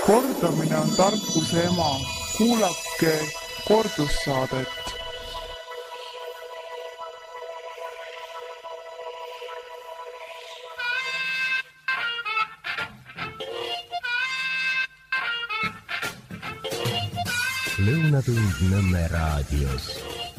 Kordamine on tarkuse ema. Kuulake kordussaadet. Lõunatund Nõmme raadios.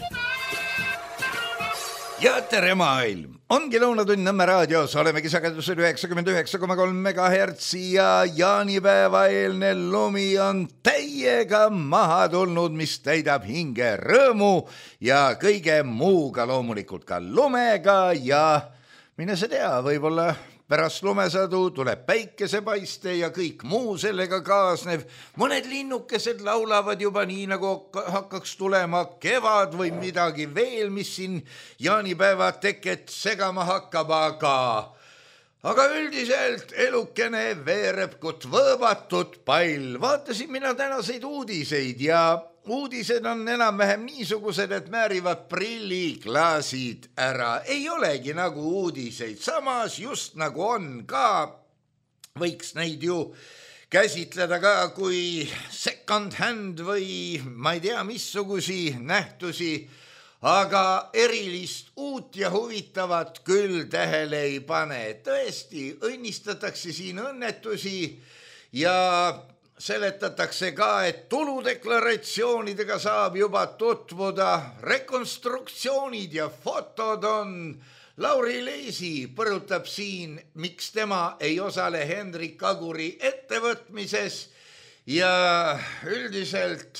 Ja tere maailm! Ongi Lõunatund Nõmme raadios, olemegi sagedusel 99,3 MHz ja jaanipäeva eelne lumi on täiega maha tulnud, mis täidab hinge rõõmu ja kõige muuga, loomulikult ka lumega ja mine sa tea, võib-olla pärast lumesadu tuleb päikesepaiste ja kõik muu sellega kaasnev. Mõned linnukesed laulavad juba nii, nagu hakkaks tulema kevad või midagi veel, mis siin jaanipäeva teket segama hakkab, aga üldiselt elukene veereb kot võõbatud pall. Vaatasin mina tänaseid uudiseid ja uudised on enam-vähem niisugused, et määrivad prilliklaasid ära. Ei olegi nagu uudiseid, samas just nagu on ka, võiks neid ju käsitleda ka kui second hand või ma ei tea missugusi nähtusi, aga erilist uut ja huvitavat küll tähele ei pane. Tõesti, õnnistatakse siin õnnetusi ja seletatakse ka, et tuludeklaratsioonidega saab juba tutvuda, rekonstruktsioonid ja fotod on. Lauri Leesi põrutab siin, miks tema ei osale Hendrik Aguri ettevõtmises ja üldiselt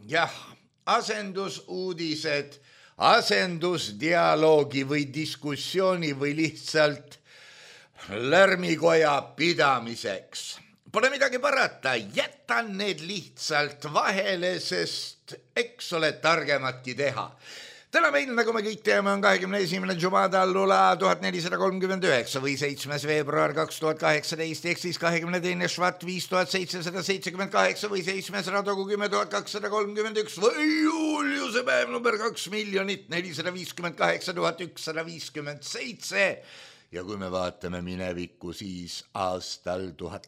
asendusuudised, asendusdialoogi või diskussiooni või lihtsalt lärmikoja pidamiseks. Pole midagi parata, jätan need lihtsalt vahele, sest eks ole targematki teha. Täna meil, nagu me kõik teame, on 21. Jumada Lula 1439 või 7. veebruar 2018, ehk siis 22. Švat 5778 või 7. Radogu 10231 või Juliuse päev number 2 458 157. Ja kui me vaatame minevikku, siis aastal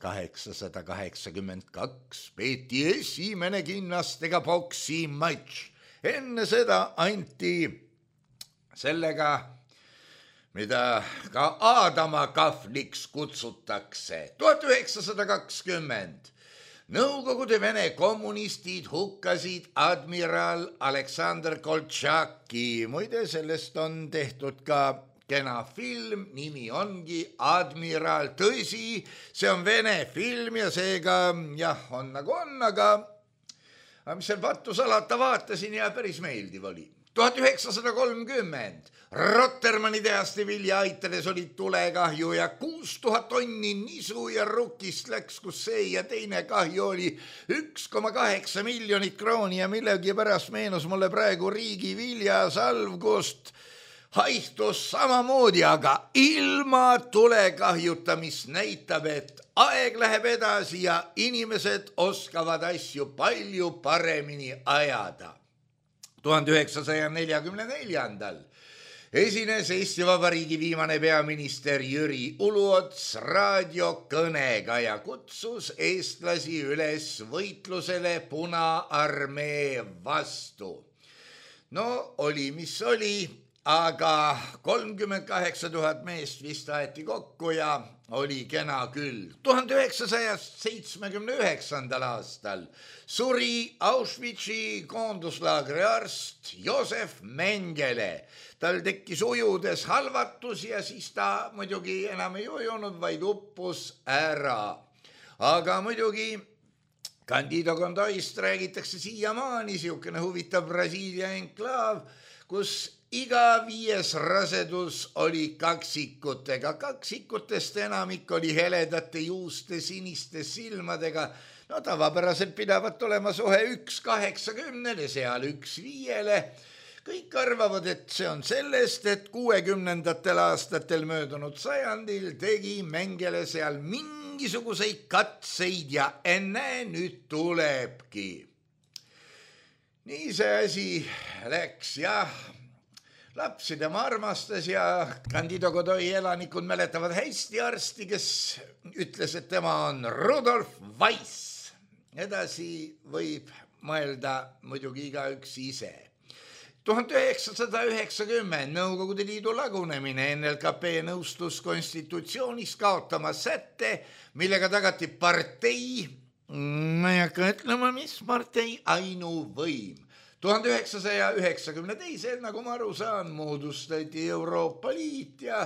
1882 peeti esimene kinnastega boksi matš. Enne seda anti sellega, mida ka Aadama kahvliks kutsutakse. 1920 Nõukogude Vene kommunistid hukkasid admiral Aleksandr Koltšaki. Muide, sellest on tehtud ka kena film, nimi ongi Admiral. Tõsi, see on Vene film ja seega on nagu on, aga mis seal pattu salata, vaatasin ja päris meeldiv oli. 1930 Rotermanni tehaste viljaaitades oli tulekahju ja 6000 tonni nisu ja rukist läks, kus see ja teine kahju oli 1,8 miljonit krooni ja millegi pärast meenus mulle praegu riigi viljasalv, kust haihtus samamoodi, aga ilma tulekahjuta, mis näitab, et aeg läheb edasi ja inimesed oskavad asju palju paremini ajada. 1944. esines Eesti Vabariigi viimane peaminister Jüri Uluots raadiokõnega ja kutsus eestlasi üles võitlusele Punaarmee vastu. No oli, mis oli. Aga 38 000 meest vist aeti kokku ja oli kena küll. 1979. aastal suri Auschwitzi koonduslaagri arst Josef Mengele. Tal tekkis ujudes halvatus ja siis ta muidugi enam ei ujunud, vaid uppus ära. Aga muidugi Candido Gondoist räägitakse siiamaani, siukene huvitav Brasiilia enklaav, kus iga 5. rasedus oli kaksikutega. Kaksikutest enamik oli heledate juuste, siniste silmadega. No tavapäraselt pidavat olema suhe 1:80 seal 1:5. Kõik arvavad, et see on sellest, et 60. aastatel möödunud sajandil tegi Mengele seal mingisuguseid katseid ja enne nüüd tulebki. Nii see asi läks, lapsi tema armastas ja Candido Godoy elanikud mäletavad hästi arsti, kes ütles, et tema on Rudolf Weiss. edasi võib mõelda muidugi igaüks ise. 1990 Nõukogude Liidu lagunemine NLKP nõustus konstitutsioonis kaotama sätte, millega tagati partei, ma ei hakka ütlema, mis partei, ainuvõim. 1992, nagu ma aru saan, moodustati Euroopa Liit ja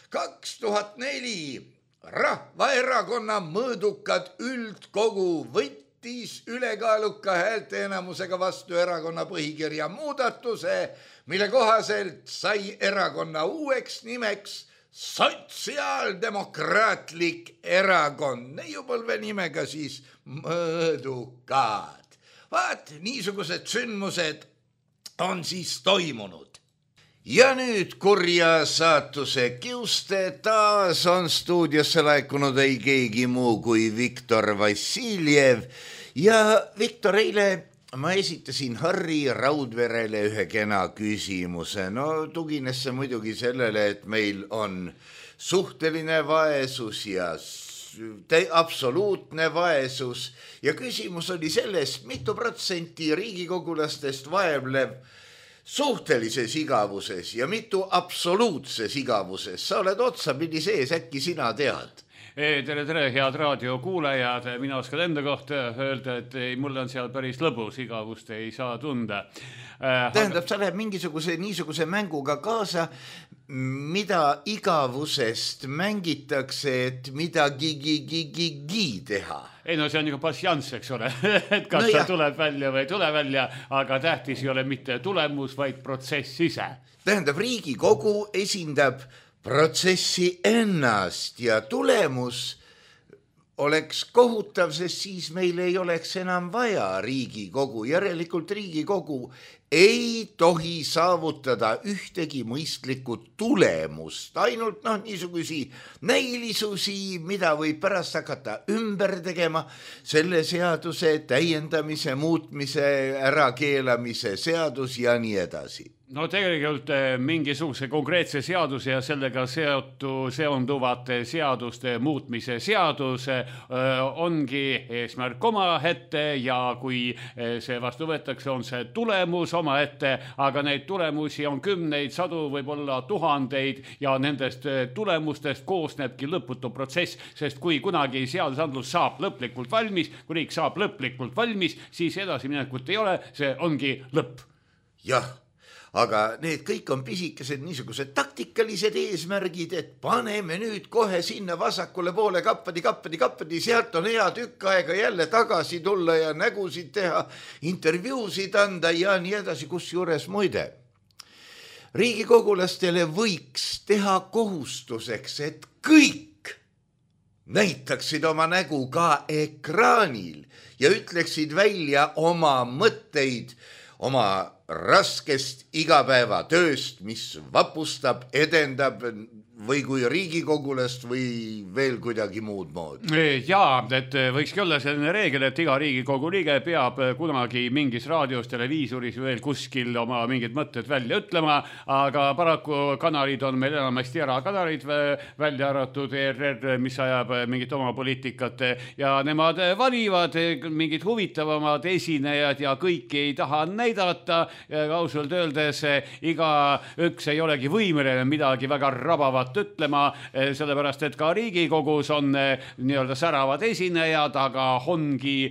2004 Rahvaerakonna mõõdukad üldkogu võttis ülekaaluka häälteenamusega vastu erakonna põhikirja muudatuse, mille kohaselt sai erakonna uueks nimeks Sotsiaaldemokraatlik erakond, neiupõlve nimega siis mõõdukad. Vaat, niisugused sündmused on siis toimunud. Ja nüüd kurja saatuse kiuste taas on stuudiosse laekunud ei keegi muu kui Viktor Vassiljev. Ja Viktor, eile ma esitasin Harri Raudverele ühe kena küsimuse. No tugines see muidugi sellele, et meil on suhteline vaesus ja absoluutne vaesus. Ja küsimus oli sellest, mitu protsenti riigikogulastest vaevleb suhtelises igavuses ja mitu absoluutses igavuses. Sa oled otsapidi sees, äkki sina tead? Tere, head raadiokuulajad. Mina oskan enda kohta öelda, et mul on seal päris lõbus, igavust ei saa tunda. Tähendab, sa läheb niisuguse mänguga kaasa, mida igavusest mängitakse, et midagi teha. Ei no see on juba passians, eks ole, et kas ta tuleb välja või ei tule välja, aga tähtis ei ole mitte tulemus, vaid protsess ise. Tähendab, Riigikogu esindab protsessi ennast ja tulemus oleks kohutav, sest siis meil ei oleks enam vaja Riigikogu. Järelikult Riigikogu ei tohi saavutada ühtegi mõistlikku tulemust, ainult niisugusi näilisusi, mida võib pärast hakata ümber tegema, selle seaduse täiendamise, muutmise, ärakeelamise seadus ja nii edasi. No tegelikult mingisuguse konkreetse seaduse ja sellega seonduvate seaduste muutmise seadus ongi eesmärk omaette ja kui see vastu võetakse, on see tulemus omaette, aga neid tulemusi on kümneid, sadu, võib-olla tuhandeid ja nendest tulemustest koosnebki lõputu protsess, sest kui kunagi seadusandlus saab lõplikult valmis, kui riik saab lõplikult valmis, siis edasiminekut ei ole, see ongi lõpp. Jah. Aga need kõik on pisikesed niisugused taktikalised eesmärgid, et paneme nüüd kohe sinna vasakule poole kappadi, sealt on hea tükk aega jälle tagasi tulla ja nägusid teha, intervjuusid anda ja nii edasi, kusjuures muide. Riigikogulastele võiks teha kohustuseks, et kõik näitaksid oma nägu ka ekraanil ja ütleksid välja oma mõtteid, oma raskest igapäevatööst, mis vapustab, edendab või kui riigikogulast või veel kuidagi muud moodi. Jaa, et võikski olla selline reegel, et iga Riigikogu liige peab kunagi mingis raadios, televiisoris veel kuskil oma mingid mõtted välja ütlema, aga paraku kanalid on meil enamasti erakanalid välja arvatud ERR, mis ajab mingit oma poliitikat ja nemad valivad mingid huvitavamad esinejad ja kõiki ei taha näidata. Ausalt öeldes iga üks ei olegi võimeline midagi väga rabavat ütlema, sellepärast et ka Riigikogus on nii-öelda säravad esinejad, aga ongi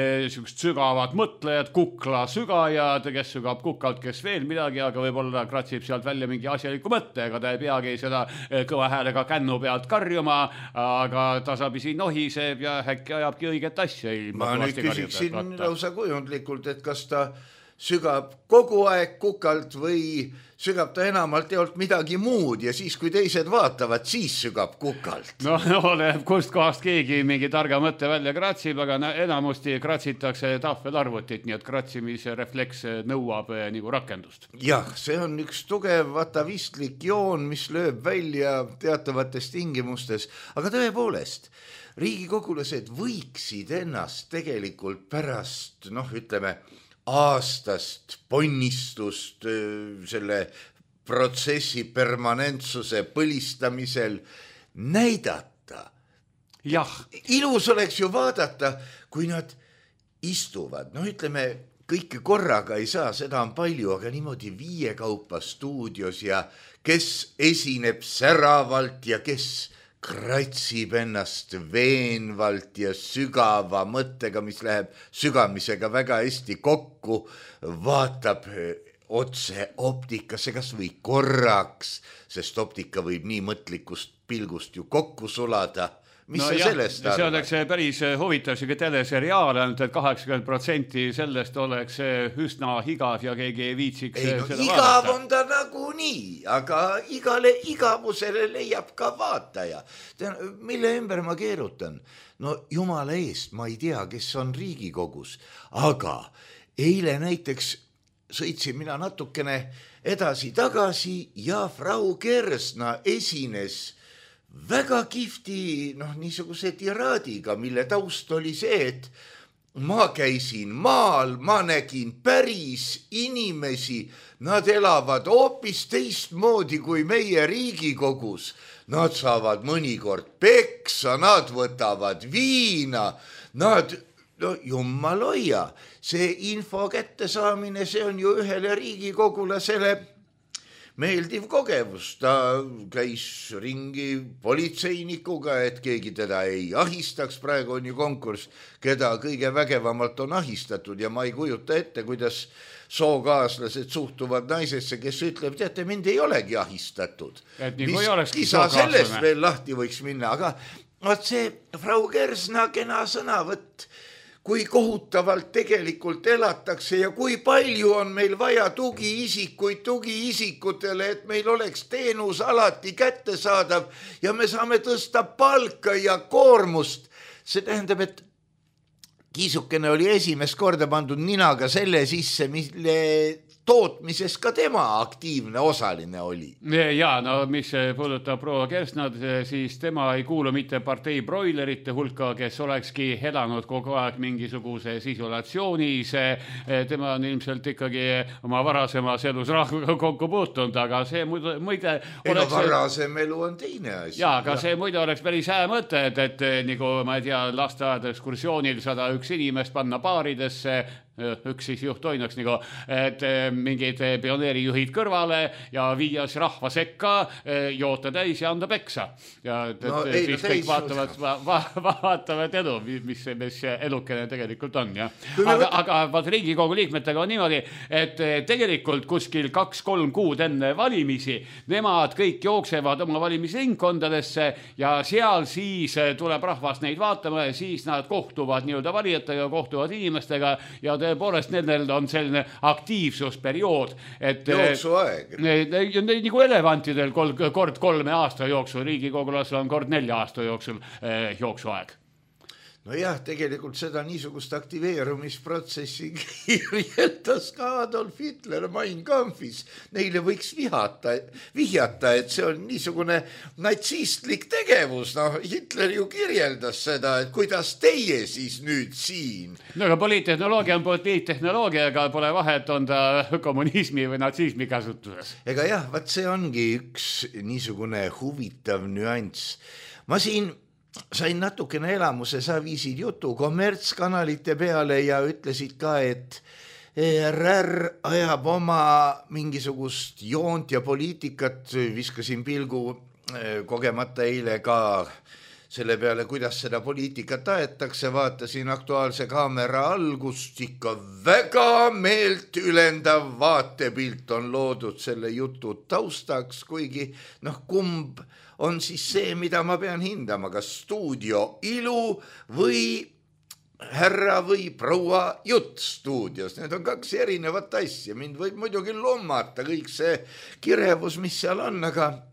sügavad mõtlejad, kuklasügajad, kes sügab kukalt, kes veel midagi, aga võib-olla kratsib sealt välja mingi asjaliku mõtte, aga ta ei peagi seda kõva häälega kännu pealt karjuma, aga tasapisi nohiseb ja äkki ajabki õiget asja. Ma nüüd küsiksin lausa kujundlikult, et kas ta sügab kogu aeg kukalt või sügab ta enamalt teolt midagi muud ja siis, kui teised vaatavad, siis sügab kukalt. No oleb kust kohast keegi mingi targa mõtte välja kratsib, aga enamusti kratsitakse tahvelarvutit, nii et kratsimise refleks nõuab nagu rakendust. Jah, see on üks tugev atavistlik joon, mis lööb välja teatavates tingimustes, aga tõepoolest, riigikogulased võiksid ennast tegelikult pärast, ütleme, aastast ponnistust selle protsessi permanentsuse põlistamisel näidata. Jah. Ilus oleks ju vaadata, kui nad istuvad, ütleme, kõike korraga ei saa, seda on palju, aga niimoodi 5 kaupa stuudios ja kes esineb säravalt ja kes kratsib ennast veenvalt ja sügava mõttega, mis läheb sügamisega väga hästi kokku, vaatab otse optikasse kas või korraks, sest optika võib nii mõtlikust pilgust ju kokku sulada. Mis no sellest see oleks päris huvitav siuke teleseriaal, ainult et 80% sellest oleks üsna igav ja keegi ei viitsiks seda igav vaadata. On ta nagunii, aga igale igavusele leiab ka vaataja. Mille ümber ma keerutan? No jumala eest, ma ei tea, kes on Riigikogus, aga eile näiteks sõitsin mina natukene edasi-tagasi ja Frau Kersna esines väga kihvti, niisuguse tiraadiga, mille taust oli see, et ma käisin maal, ma nägin päris inimesi, nad elavad hoopis teistmoodi kui meie Riigikogus. Nad saavad mõnikord peksa, nad võtavad viina, jumal hoia, see info kättesaamine, see on ju ühele riigikogulasele meeldiv kogemus, ta käis ringi politseinikuga, et keegi teda ei ahistaks, praegu on ju konkurss, keda kõige vägevamalt on ahistatud ja ma ei kujuta ette, kuidas sookaaslased suhtuvad naisesse, kes ütleb, teate, mind ei olegi ahistatud. Kisa sellest veel lahti võiks minna, aga see Frau Kersna kena sõnavõtt, kui kohutavalt tegelikult elatakse ja kui palju on meil vaja tugiisikutele, et meil oleks teenus alati kättesaadav ja me saame tõsta palka ja koormust. See tähendab, et kiisukene oli esimest korda pandud ninaga selle sisse, mille tootmises ka tema aktiivne osaline oli. Ja, mis puudutab proua Kersnad, siis tema ei kuulu mitte partei broilerite hulka, kes olekski elanud kogu aeg mingisuguses isolatsioonis. Tema on ilmselt ikkagi oma varasemas elus rahvaga kokku puutunud, aga see muide oleks... varasem elu on teine asi. Ja, aga see muide oleks päris hää mõte, et nagu ma ei tea, lasteaed ekskursioonil 101 inimest panna paaridesse, üks siis juht toinuks nagu, et mingid pioneerijuhid kõrvale ja viias rahva sekka, joota täis ja anda peksa. Ja siis kõik vaatavad edu, mis elukene tegelikult on. Ja. Aga vaat Riigikogu liikmetega on niimoodi, et tegelikult kuskil 2-3 kuud enne valimisi nemad kõik jooksevad oma valimisringkondadesse ja seal siis tuleb rahvas neid vaatama ja siis nad kohtuvad nii-öelda valijatega, kohtuvad inimestega ja tõepoolest nendel on selline aktiivsusperiood, et jooksuaeg. Nagu elevantidel kord 3 aasta jooksul, riigikogulasel on kord 4 aasta jooksul jooksuaeg. No jah, tegelikult seda niisugust aktiveerumisprotsessi kirjeldas ka Adolf Hitler Mein Kampfis. Neile võiks vihjata, et see on niisugune natsistlik tegevus. Hitler ju kirjeldas seda, et kuidas teie siis nüüd siin. No aga poliittehnoloogia on poliittehnoloogia, aga pole vahet, on ta kommunismi või natsismi kasutuses. Ega jah, vaat see ongi üks niisugune huvitav nüanss. Ma siin sain natukene elamuse, sa viisid jutu kommertskanalite peale ja ütlesid ka, et ERR ajab oma mingisugust joont ja poliitikat, viskasin pilgu kogemata eile ka selle peale, kuidas seda poliitikat aetakse, vaatasin Aktuaalse kaamera algust, ikka väga meelt ülendav vaatepilt on loodud selle jutu taustaks, kuigi kumb on siis see, mida ma pean hindama, kas stuudio ilu või härra või proua jutt stuudios. Need on 2 erinevat asja. Mind võib muidugi lommata kõik see kirevus, mis seal on,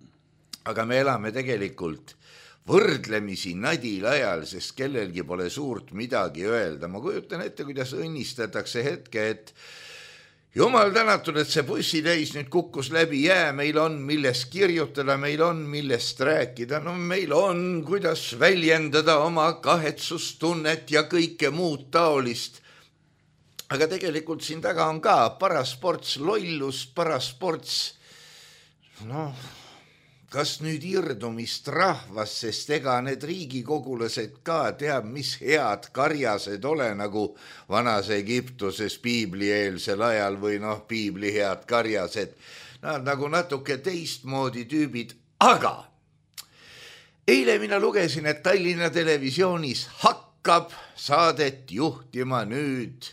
aga me elame tegelikult võrdlemisi nadil ajal, sest kellelgi pole suurt midagi öelda. Ma kujutan ette, kuidas õnnistatakse hetke, et jumal tänatud, et see bussitäis nüüd kukkus läbi jää, meil on millest kirjutada, meil on millest rääkida, meil on, kuidas väljendada oma kahetsustunnet ja kõike muud taolist. Aga tegelikult siin taga on ka parasports lollus, parasports, kas nüüd irdumist rahvas, sest ega need riigikogulased ka teab, mis head karjased ole, nagu vanas Egiptuses piiblieelsel ajal või piibli head karjased. Nad nagu natuke teistmoodi tüübid, aga eile mina lugesin, et Tallinna Televisioonis hakkab saadet juhtima nüüd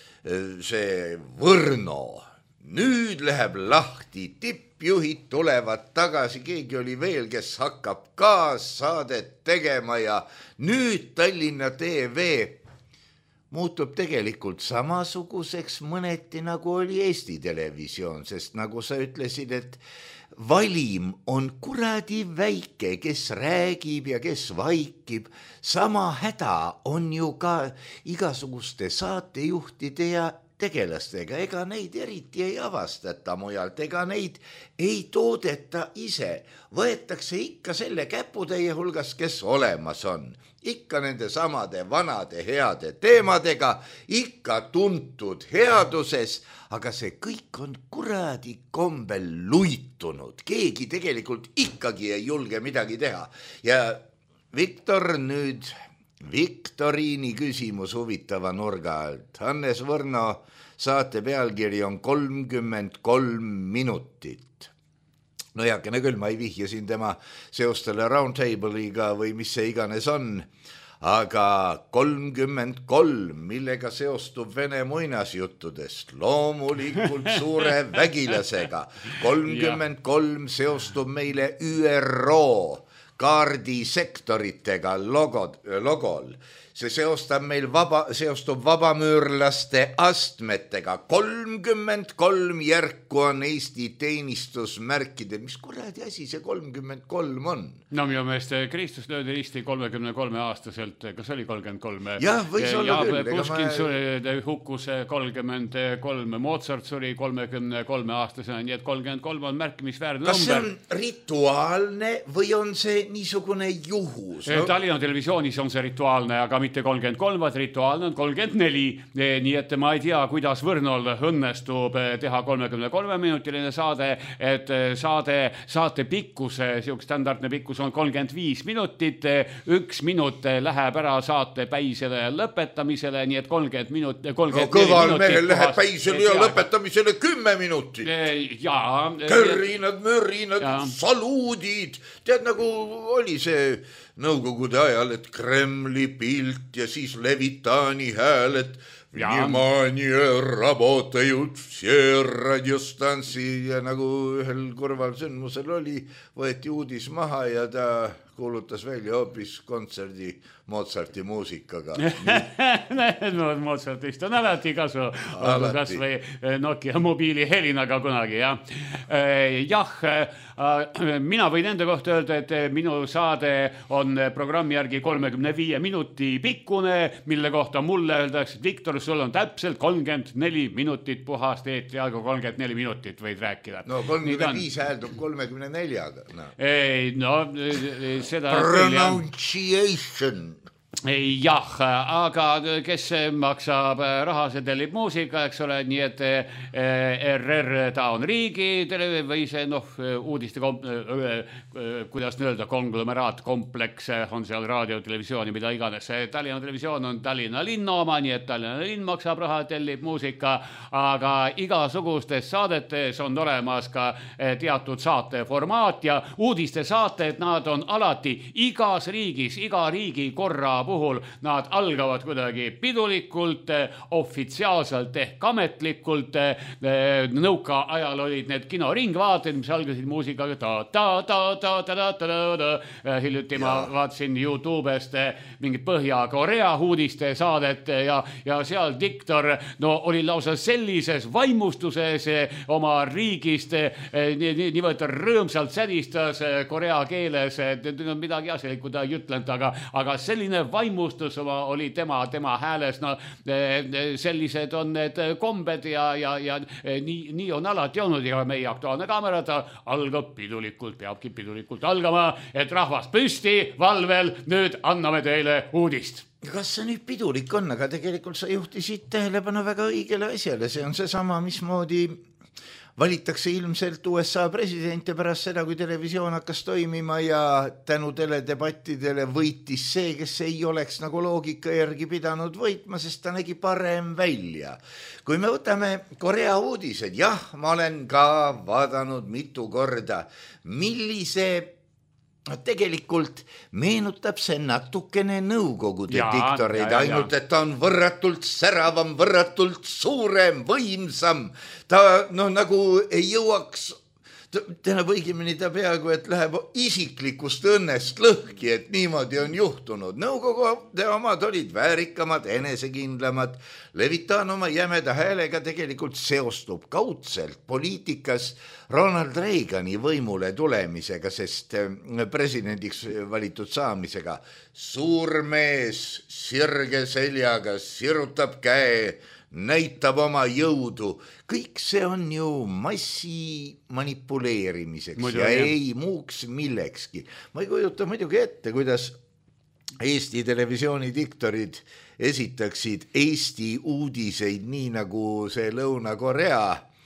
see Võrno. Nüüd läheb lahti, tippjuhid tulevad tagasi, keegi oli veel, kes hakkab ka saadet tegema ja nüüd Tallinna TV muutub tegelikult samasuguseks mõneti nagu oli Eesti Televisioon, sest nagu sa ütlesid, et valim on kuradi väike, kes räägib ja kes vaikib. Sama häda on ju ka igasuguste saatejuhtide ja tegelastega, ega neid eriti ei avastata mujalt, ega neid ei toodeta ise. Võetakse ikka selle käputäie hulgas, kes olemas on. Ikka nende samade vanade heade teemadega, ikka tuntud headuses, aga see kõik on kuradi kombel luitunud. Keegi tegelikult ikkagi ei julge midagi teha. Ja Viktor nüüd, viktoriini küsimus huvitava nurga alt. Hannes Võrno saate pealkiri on 33 minutit. No heakene küll, ma ei vihja siin tema seostele Roundtable'iga või mis see iganes on, aga 33, millega seostub Vene muinasjuttudest, loomulikult suure vägilasega. 33 seostub meile ÜRO kaardisektoritega logol. See seostub vabamüürlaste astmetega. 33 järku on Eesti teenistusmärkidel. Mis kuradi asi see 33 on? No minu meelest Kristus löödi risti 33 aastaselt. Kas oli 33? Jah, võis olla küll. Puškin hukkus 33, Mozart suri 33 aastasena, nii et 33 on märkimisväärne number. Kas see on rituaalne või on see niisugune juhus? Tallinna Televisioonis on see rituaalne, aga mitte 33, vaid rituaalne on 34. Nii et ma ei tea, kuidas Võrnol õnnestub teha 33-minutiline saade, et saate pikkuse, standardne pikkus on 35 minutit, 1 minut läheb ära saate päisele lõpetamisele, nii et 30 minutit. Kõval mehel läheb päisele ja lõpetamisele 10 minutit. Kõrinad, mörinad, saluudid. Tead, nagu oli see Nõukogude ajal, et Kremli pilt ja siis Levitani hääl, et Vнимание, работают все радиостанции ja nagu ühel kurval sündmusel oli, võeti uudis maha ja ta kuulutas välja hoopis kontserdi Mozarti muusikaga. Mozartist on alati kasu, kas või Nokia mobiili helinaga kunagi. Mina võin enda kohta öelda, et minu saade on programmi järgi 35 minuti pikkune, mille kohta mulle öeldakse, et Viktor, sul on täpselt 34 minutit puhast eetri, aga 34 minutit võid rääkida. No 35 hääldub 34-ga. No seda... Pronunciation. Jah, aga kes maksab raha, see tellib muusika, eks ole, nii et RR ta on riigi või see uudiste kuidas öelda, konglomeraatkompleks on seal raadio, televisiooni, mida iganes. Tallinna Televisioon on Tallinna linna oma, nii et Tallinna linn maksab raha, tellib muusika, aga igasugustes saadetes on olemas ka teatud saate formaat ja uudiste saated, nad on alati igas riigis, iga riigi korra puhul nad algavad kuidagi pidulikult, ofitsiaalselt ehk ametlikult. Nõuka ajal olid need kinoringvaated, mis algasid muusikaga hiljuti ma vaatasin YouTubest mingit Põhja-Korea uudiste saadet ja seal diktor oli lausa sellises vaimustuses oma riigist niivõrd rõõmsalt sädistas korea keeles, midagi asjalikku ta ei ütlenud, aga selline vaimustus oli tema hääles. Sellised on need kombed ja nii on alati olnud ja meie Aktuaalne Kaamera ta algab pidulikult, peabki pidulikult algama, et rahvas püsti, valvel, nüüd anname teile uudist. Kas see nüüd pidulik on, aga tegelikult sa juhtisid tähelepanu väga õigele asjale, see on see sama, mismoodi valitakse ilmselt USA president ja pärast seda, kui televisioon hakkas toimima ja tänu teledebattidele võitis see, kes ei oleks nagu loogika järgi pidanud võitma, sest ta nägi parem välja. Kui me võtame Korea uudised, jah, ma olen ka vaadanud mitu korda, millise tegelikult meenutab see natukene nõukogude diktoreid, ainult et ta on võrratult säravam, võrratult suurem, võimsam. Ta nagu ei jõuaks, tähendab õigemini ta peaaegu, et läheb isiklikust õnnest lõhki, et niimoodi on juhtunud. Nõukogude omad olid väärikamad, enesekindlamad. Levitan oma jämeda häälega tegelikult seostub kaudselt poliitikas Ronald Reagani võimule tulemisega, sest presidendiks valitud saamisega. Suur mees sirge seljaga sirutab käe, näitab oma jõudu. Kõik see on ju massi manipuleerimiseks ja ei muuks millekski. Ma ei kujuta muidugi ette, kuidas Eesti televisiooni diktorid esitaksid Eesti uudiseid nii nagu see Lõuna-Korea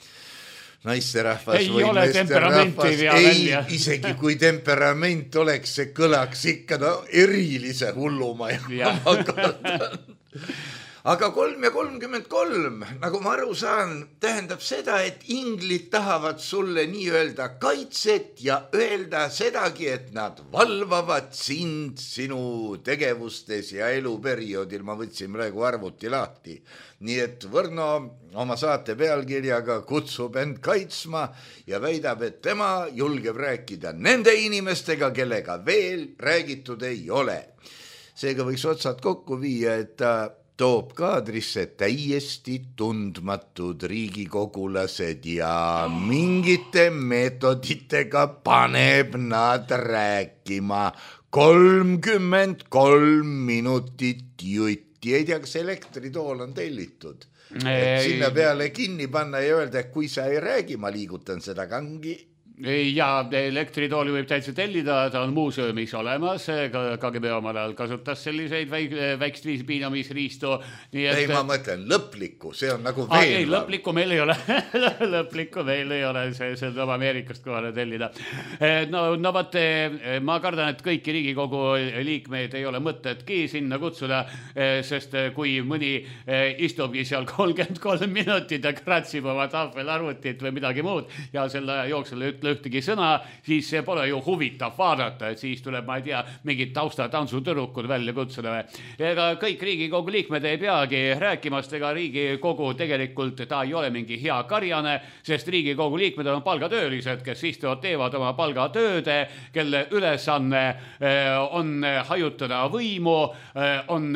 naisterahvas ei või ole temperamenti vea välja. Isegi kui temperament oleks, see kõlaks ikka erilise hulluma ja ma kardan. Aga 3 ja 33, nagu ma aru saan, tähendab seda, et inglid tahavad sulle nii öelda kaitset ja öelda sedagi, et nad valvavad sind sinu tegevustes ja eluperioodil. Ma võtsin praegu arvuti lahti. Nii et Võrno oma saate pealkirjaga kutsub end kaitsma ja väidab, et tema julgeb rääkida nende inimestega, kellega veel räägitud ei ole. Seega võiks otsad kokku viia, et ta toob kaadrisse täiesti tundmatud riigikogulased ja mingite meetoditega paneb nad rääkima 33 minutit jutti. Ei tea, kas elektritool on tellitud. Sinna peale kinni panna ja öelda, et kui sa ei räägi, ma liigutan seda kangi. Ja elektritooli võib täitsa tellida, ta on muuseumis olemas, KGB omal ajal kasutas selliseid väikest piinamisriistu. Ei, ma mõtlen lõplikku, see on nagu veel. Ei, lõplikku meil ei ole, lõplikku meil ei ole, see tuleb Ameerikast kohale tellida. No vaat, ma kardan, et kõiki Riigikogu liikmeid ei ole mõtetki sinna kutsuda, sest kui mõni istubki seal 33 minutit ja kratsib oma tahvelarvutit või midagi muud ja selle jooksul ühtegi sõna, siis see pole ju huvitav vaadata, et siis tuleb, ma ei tea, mingid taustatantsutõrukud välja kutsuda. Ega kõik Riigikogu liikmed ei peagi rääkimast, ega Riigikogu tegelikult ta ei ole mingi hea karjane, sest Riigikogu liikmed on palgatöölised, kes istuvad, teevad oma palgatööde, kelle ülesanne on hajutada võimu, on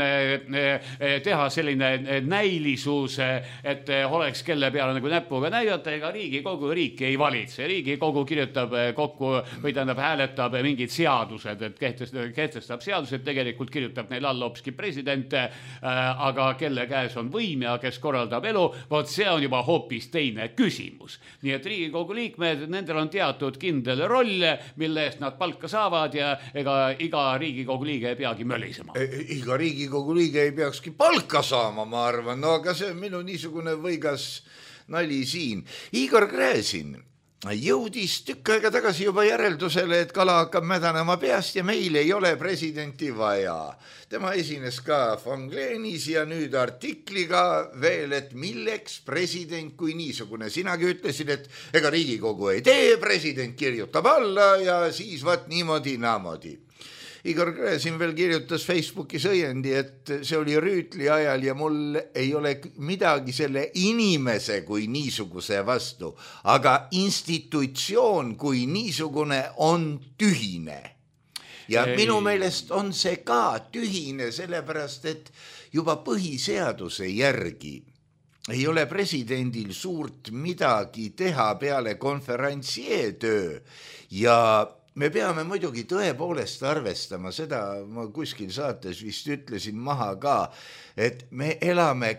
teha selline näilisus, et oleks kelle peale nagu näpuga näidata, ega Riigikogu riiki ei valitse. Riigikogu kirjutab kokku või tähendab hääletab mingid seadused, et kehtestab seadused, tegelikult kirjutab neil all hoopski president, aga kelle käes on võim ja kes korraldab elu, vot see on juba hoopis teine küsimus. Nii et Riigikogu liikmed, nendel on teatud kindel roll, mille eest nad palka saavad ja ega iga Riigikogu liige ei peagi mölisema. Iga Riigikogu liige ei peakski palka saama, ma arvan, no aga see on minu niisugune võigas nali siin. Igor Gräzin jõudis tükk aega tagasi juba järeldusele, et kala hakkab mädanema peast ja meil ei ole presidenti vaja. Tema esines ka Fonglenis ja nüüd artikliga veel, et milleks president kui niisugune. Sinagi ütlesid, et ega Riigikogu ei tee, president kirjutab alla ja siis vaat niimoodi naamodi. Igor Gräzin veel kirjutas Facebookis õiendi, et see oli Rüütli ajal ja mul ei ole midagi selle inimese kui niisuguse vastu, aga institutsioon kui niisugune on tühine. Ja minu meelest on see ka tühine, sellepärast et juba põhiseaduse järgi ei ole presidendil suurt midagi teha peale konverantsieer töö ja me peame muidugi tõepoolest arvestama seda, ma kuskil saates vist ütlesin maha ka, et me elame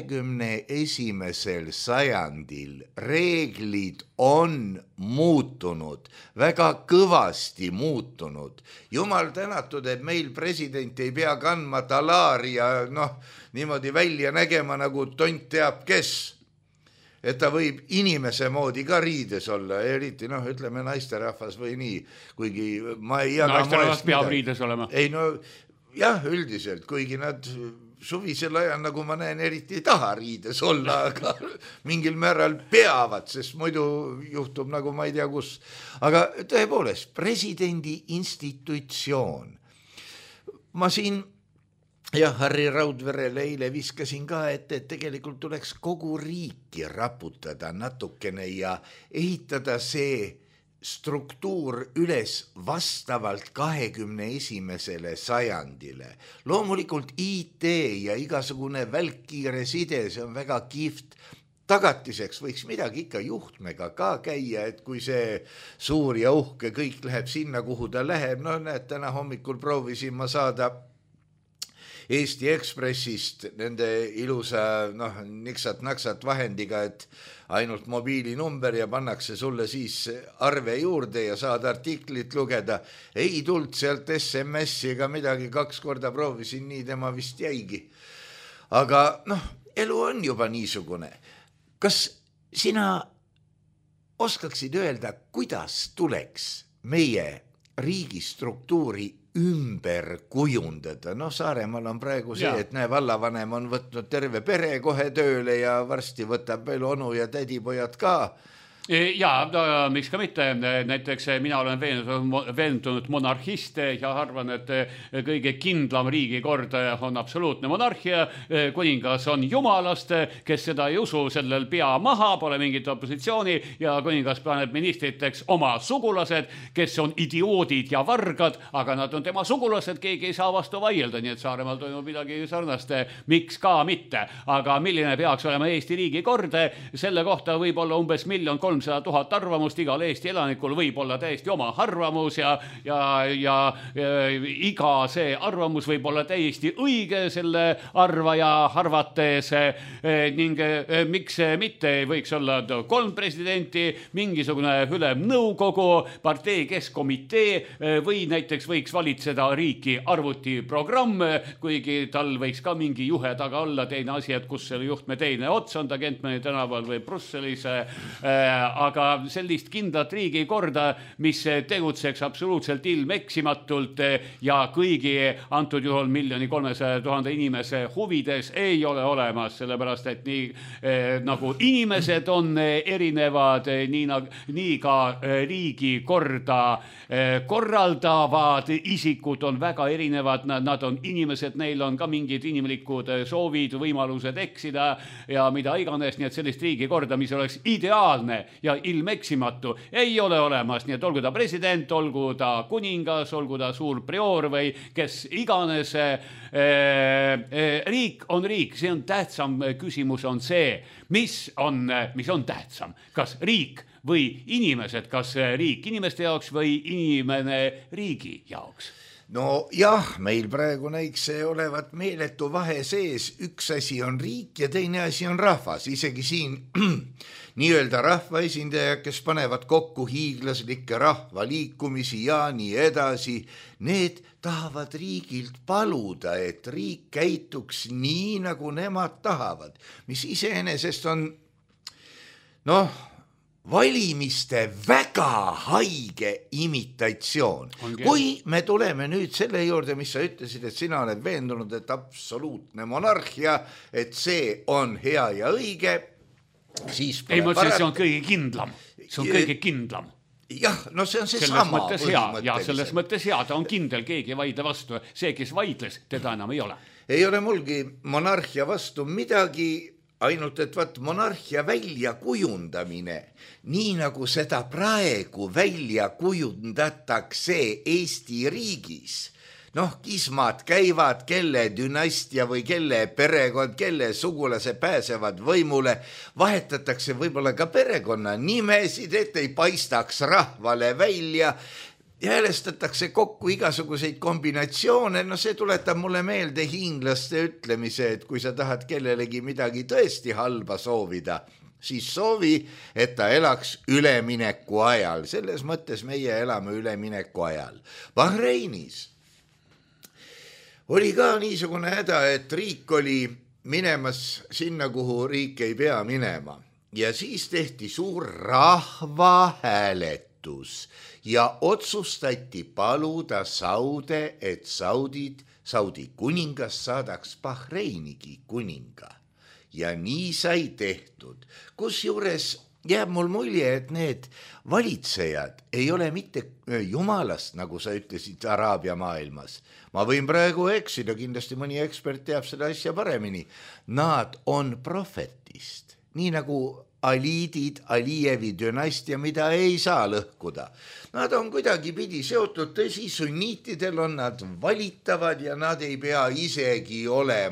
21. sajandil, reeglid on muutunud, väga kõvasti muutunud. Jumal tänatud, et meil president ei pea kandma talaari ja niimoodi välja nägema nagu tont teab kes. et ta võib inimese moodi ka riides olla, eriti ütleme naisterahvas või nii, kuigi ma ei jaga naisterahvas peab riides olema. Ei jah, üldiselt, kuigi nad suvisel ajal, nagu ma näen, eriti ei taha riides olla, aga mingil määral peavad, sest muidu juhtub nagu ma ei tea kus. Aga tõepoolest, presidendi institutsioon. Ma siin Harri Raudverele eile viskasin ka, et tegelikult tuleks kogu riiki raputada natukene ja ehitada see struktuur üles vastavalt 21. sajandile. Loomulikult IT ja igasugune välkkiire side, see on väga kihvt. Tagatiseks võiks midagi ikka juhtmega ka käia, et kui see suur ja uhke kõik läheb sinna, kuhu ta läheb, näed, täna hommikul proovisin ma saada Eesti Ekspressist nende ilusa niksat-naksat vahendiga, et ainult mobiilinumber ja pannakse sulle siis arve juurde ja saad artiklit lugeda. Ei tuld sealt SMS-i ega midagi, 2 korda proovisin, nii tema vist jäigi. Aga elu on juba niisugune. Kas sina oskaksid öelda, kuidas tuleks meie riigistruktuuri ümber kujundada? Saaremaal on praegu see, et vallavanem on võtnud terve pere kohe tööle ja varsti võtab veel onu ja tädipojad ka. Ja, miks ka mitte. Näiteks mina olen veendunud monarhist ja arvan, et kõige kindlam riigikord on absoluutne monarhia. Kuningas on jumalast, kes seda ei usu, sellel pea maha, pole mingit opositsiooni ja kuningas paneb ministriteks oma sugulased, kes on idioodid ja vargad, aga nad on tema sugulased, keegi ei saa vastu vaielda, nii et Saaremaal toimub midagi sarnast, miks ka mitte. Aga milline peaks olema Eesti riigikord, selle kohta võib olla umbes 1 300 000 arvamust, igal Eesti elanikul võib olla täiesti oma arvamus ja iga see arvamus võib olla täiesti õige selle arvaja arvates ning miks mitte võiks olla 3 presidenti, mingisugune ülemnõukogu, partei keskkomitee või näiteks võiks valitseda riiki arvutiprogramm, kuigi tal võiks ka mingi juhe taga olla. Teine asi, et kus selle juhtme teine ots on, ta Gentmani tänaval või Brüsselis, aga sellist kindlat riigikorda, mis tegutseks absoluutselt ilmeksimatult ja kõigi antud juhul 1 300 000 inimese huvides ei ole olemas, sellepärast et nii nagu inimesed on erinevad, nii ka riigikorda korraldavad isikud on väga erinevad, nad on inimesed, neil on ka mingid inimlikud soovid, võimalused eksida ja mida iganes, nii et sellist riigikorda, mis oleks ideaalne ja ilmeksimatu, ei ole olemas, nii et olgu ta president, olgu ta kuningas, olgu ta suur prior või kes iganes. Riik on riik, see on tähtsam küsimus on see, mis on tähtsam, kas riik või inimesed, kas riik inimeste jaoks või inimene riigi jaoks? Jah, meil praegu näiks see olevat meeletu vahe sees, üks asi on riik ja teine asi on rahvas, isegi siin nii-öelda rahvaesindaja, kes panevad kokku hiiglaslikke rahvaliikumisi ja nii edasi, need tahavad riigilt paluda, et riik käituks nii, nagu nemad tahavad, mis iseenesest on valimiste väga haige imitatsioon. Kui me tuleme nüüd selle juurde, mis sa ütlesid, et sina oled veendunud, et absoluutne monarhia, et see on hea ja õige, siis ei, ma ütlesin, see on kõige kindlam. See on kõige kindlam. Jah, see on see sama põhimõtteliselt. Ja selles mõttes hea, ta on kindel, keegi ei vaidle vastu. See, kes vaidles, teda enam ei ole. Ei ole mulgi monarhia vastu midagi, ainult et monarhia välja kujundamine, nii nagu seda praegu välja kujundatakse Eesti riigis. Kismad käivad, kelle dünastia või kelle perekond, kelle sugulase pääsevad võimule, vahetatakse võib-olla ka perekonna nimesid, et ei paistaks rahvale välja. Ja häälestatakse kokku igasuguseid kombinatsioone, see tuletab mulle meelde hiinlaste ütlemise, et kui sa tahad kellelegi midagi tõesti halba soovida, siis soovi, et ta elaks ülemineku ajal. Selles mõttes meie elame ülemineku ajal. Bahreinis oli ka niisugune häda, et riik oli minemas sinna, kuhu riik ei pea minema. ja siis tehti suur rahvahääletus ja otsustati paluda Saude, et Saudi kuningas saadaks Bahreinigi kuninga. Ja nii sai tehtud, kusjuures jääb mul mulje, et need valitsejad ei ole mitte jumalast, nagu sa ütlesid Araabia maailmas. Ma võin praegu eksida, kindlasti mõni ekspert teab seda asja paremini. Nad on prohvetist, nii nagu Aliidid, Alijevi dünastia, mida ei saa lõhkuda. Nad on kuidagi pidi seotud, tõsi, sunniitidel on nad valitavad ja nad ei pea isegi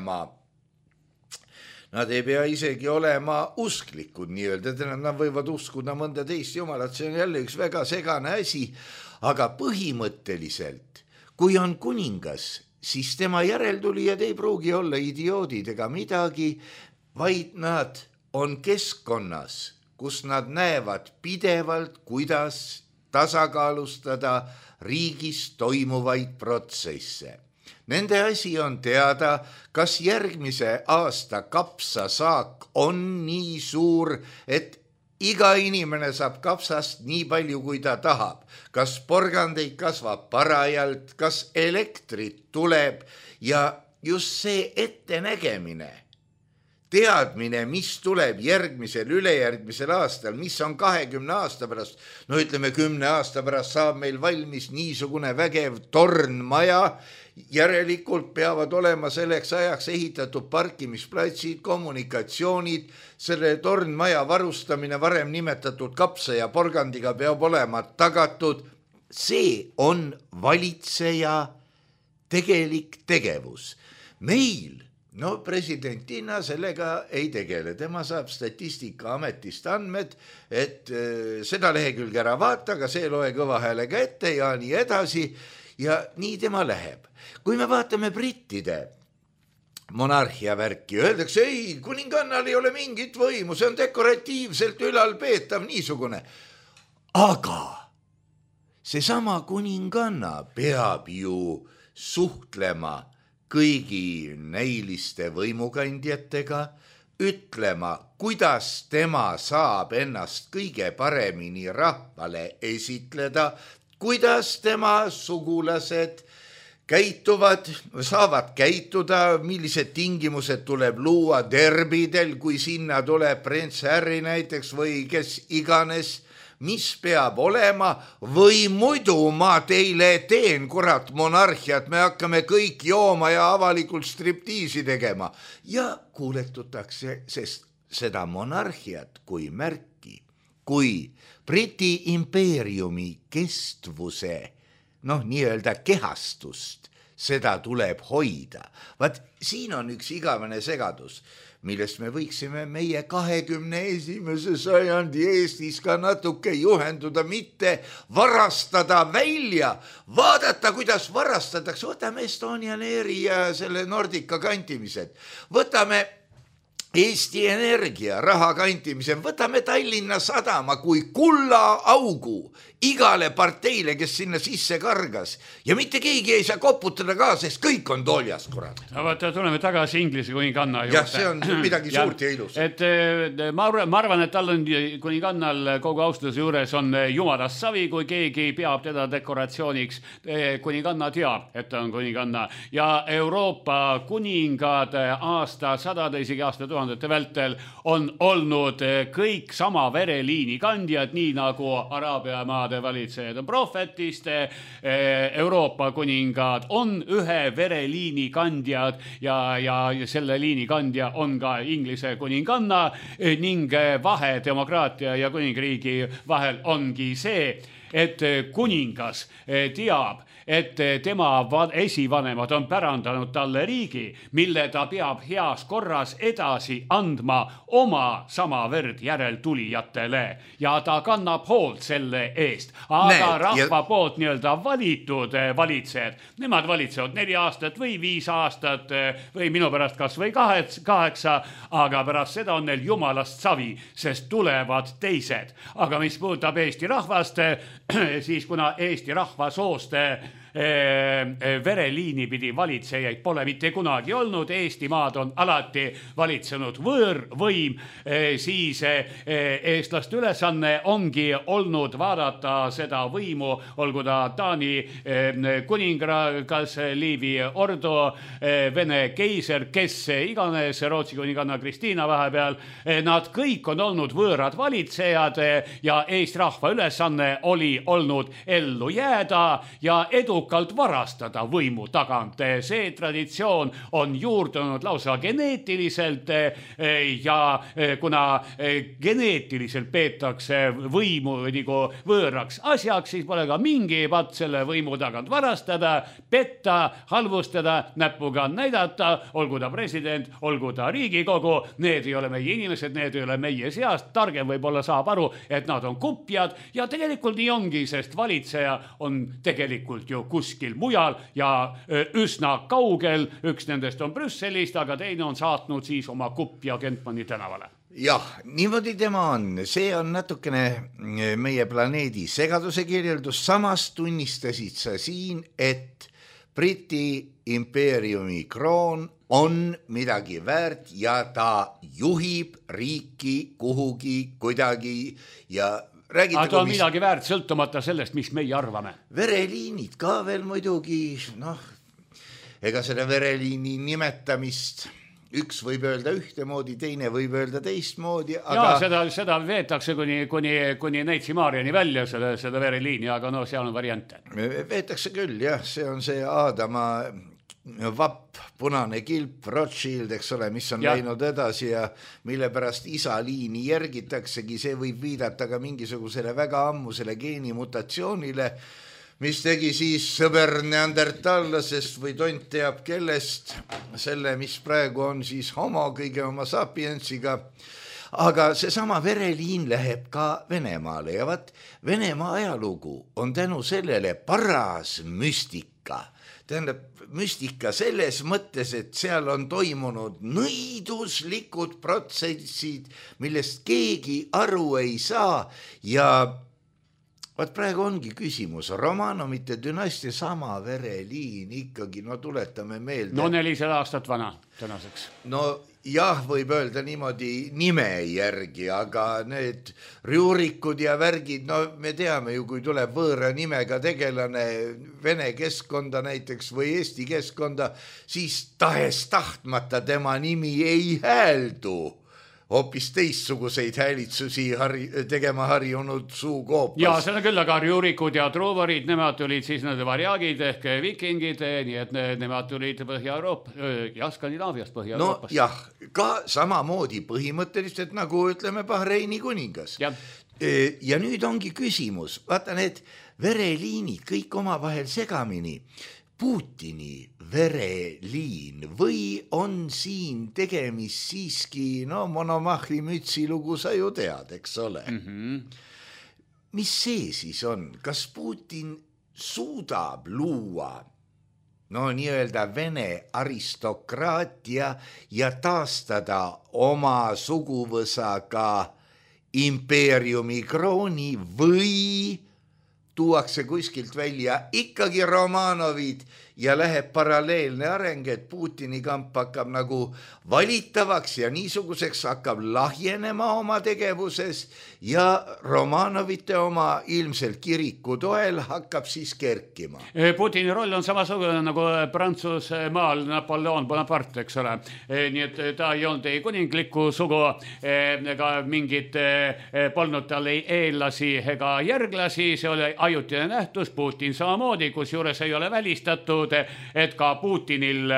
olema usklikud nii-öelda, nad võivad uskuda mõnda teist jumalat, see on jälle üks väga segane asi, aga põhimõtteliselt, kui on kuningas, siis tema järeltulijad ei pruugi olla idioodid ega midagi, vaid nad on keskkonnas, kus nad näevad pidevalt, kuidas tasakaalustada riigis toimuvaid protsesse. Nende asi on teada, kas järgmise aasta kapsasaak on nii suur, et iga inimene saab kapsast nii palju, kui ta tahab. Kas porgandeid kasvab parajalt, kas elektrit tuleb ja just see ettenägemine, teadmine, mis tuleb järgmisel, ülejärgmisel aastal, mis on 20 aasta pärast, no ütleme 10 aasta pärast saab meil valmis niisugune vägev tornmaja, järelikult peavad olema selleks ajaks ehitatud parkimisplatsid, kommunikatsioonid, selle tornmaja varustamine varem nimetatud kapsa ja porgandiga peab olema tagatud. See on valitseja tegelik tegevus. Meil presidentina sellega ei tegele, tema saab Statistikaametist andmed, et seda lehekülge ära vaata, aga see loe kõva häälega ette ja nii edasi ja nii tema läheb. Kui me vaatame brittide monarhia värki, öeldakse, ei, kuningannal ei ole mingit võimu, see on dekoratiivselt ülalpeetav niisugune. Aga seesama kuninganna peab ju suhtlema kõigi näiliste võimukandjatega, ütlema, kuidas tema saab ennast kõige paremini rahvale esitleda, kuidas tema sugulased saavad käituda, millised tingimused tuleb luua derbidel, kui sinna tuleb Prince Harry näiteks või kes iganes, mis peab olema, või muidu ma teile teen, kurat, monarhiat, me hakkame kõik jooma ja avalikult striptiisi tegema. Ja kuuletutakse, sest seda monarhiat kui märki, kui Briti impeeriumi kestvuse, nii-öelda kehastust, seda tuleb hoida. Vaat siin on üks igavene segadus, millest me võiksime meie 21. sajandi Eestis ka natuke juhenduda, mitte varastada välja, vaadata, kuidas varastatakse. Võtame Estonian Airi ja selle Nordica kantimised, võtame Eesti Energia raha kantimise, võtame Tallinna Sadama kui kulla augu igale parteile, kes sinna sisse kargas ja mitte keegi ei saa koputada ka, sest kõik on toljas, kurat. Tuleme tagasi Inglise kuninganna juurde. Jah, see on midagi suurt ja ilus. Ma arvan, et tal on kuningannal kogu austuse juures on jumalast savi, kui keegi peab teda dekoratsiooniks. Kuninganna teab, et ta on kuninganna ja Euroopa kuningad aastasadade, isegi aastatuhandete vältel on olnud kõik sama vereliini kandjad, nii nagu Araabia maade valitsejad on prohvetist, Euroopa kuningad on ühe vereliini kandjad ja selle liini kandja on ka Inglise kuninganna ning vahe demokraatia ja kuningriigi vahel ongi see, et kuningas teab, et tema esivanemad on pärandanud talle riigi, mille ta peab heas korras edasi andma oma sama verd järeltulijatele ja ta kannab hoolt selle eest. Aga rahva poolt nii-öelda valitud valitsejad, nemad valitsevad 4 aastat või 5 aastat või minu pärast kas või 8, aga pärast seda on neil jumalast savi, sest tulevad teised. Aga mis puudutab Eesti rahvast, siis kuna Eesti rahva soost vereliini pidi valitsejaid pole mitte kunagi olnud, Eestimaad on alati valitsenud võõrvõim, siis eestlaste ülesanne ongi olnud vaadata seda võimu, olgu ta Taani kuningas, Liivi Ordo, Vene keiser, kes iganes, Rootsi kuninganna Kristiina vahepeal, nad kõik on olnud võõrad valitsejad ja Eesti rahva ülesanne oli olnud ellu jääda ja edukalt varastada võimu tagant. See traditsioon on juurdunud lausa geneetiliselt ja kuna geneetiliselt peetakse võimu nagu võõraks asjaks, siis pole ka mingi pat selle võimu tagant varastada, petta, halvustada, näpuga näidata, olgu ta president, olgu ta Riigikogu, need ei ole meie inimesed, need ei ole meie seast, targem võib-olla saab aru, et nad on kupjad ja tegelikult nii ongi, sest valitseja on tegelikult ju kuskil mujal ja üsna kaugel, üks nendest on Brüsselist, aga teine on saatnud siis oma kupja Kentmani tänavale. Jah, niimoodi tema on, see on natukene meie planeedi segaduse kirjeldus, samas tunnistasid sa siin, et Briti impeeriumi kroon on midagi väärt ja ta juhib riiki kuhugi kuidagi ja räägite, aga on midagi väärt sõltumata sellest, mis meie arvame. Vereliinid ka veel muidugi, ega selle vereliini nimetamist üks võib öelda ühtemoodi, teine võib öelda teistmoodi, aga... Ja, seda veetakse kuni Neitsi Maarjani välja seda vereliini, aga seal on variante. Veetakse küll, jah, see on see Aadama vapp, punane kilp, Rothschild, eks ole, mis on läinud edasi ja mille pärast isaliini järgitaksegi, see võib viidata ka mingisugusele väga ammusele geenimutatsioonile, mis tegi siis sõber neandertallasest või tont teab kellest, selle, mis praegu on siis homo kõige oma sapiensiga. Aga seesama vereliin läheb ka Venemaale ja vaat Venemaa ajalugu on tänu sellele paras müstika. Tähendab, müstika selles mõttes, et seal on toimunud nõiduslikud protsessid, millest keegi aru ei saa ja vaat praegu ongi küsimus, Romanovite dünastia sama vereliin ikkagi, tuletame meelde. 400 aastat vana tänaseks. Jah, võib öelda niimoodi nime järgi, aga need rjuurikud ja värgid, me teame ju, kui tuleb võõra nimega tegelane Vene keskkonda näiteks või Eesti keskkonda, siis tahes tahtmata tema nimi ei hääldu. Hoopis teistsuguseid häälitsusi tegema harjunud suukoopast. Ja seda küll, aga rjuurikud ja truuvarid, nemad tulid siis need varjagid ehk vikingid, nii et nemad tulid Põhja-Euroopa ja Skandinaaviast Põhja-Euroopast. Jah, ka samamoodi põhimõtteliselt nagu ütleme Bahreini kuningas. Ja nüüd ongi küsimus, vaata need vereliinid kõik omavahel segamini. Putini vereliin või on siin tegemist siiski, Monomahli mütsi lugu sa ju tead, eks ole. Mis see siis on? Kas Putin suudab luua nii-öelda Vene aristokraatia ja taastada oma suguvõsaga impeeriumi krooni või tuuakse kuskilt välja ikkagi Romanovid ja läheb paralleelne areng, et Putini kamp hakkab nagu valitavaks ja niisuguseks hakkab lahjenema oma tegevuses ja Romanovite oma ilmselt kiriku toel hakkab siis kerkima. Putini roll on samasugune nagu Prantsusmaal Napoleon Bonaparte, eks ole. Nii et ta ei olnud ei kuninglikku sugu ega mingit polnud tal ei eellasi ega järglasi, see oli ajutine nähtus, Putin samamoodi, kus juures ei ole välistatud, et ka Putinil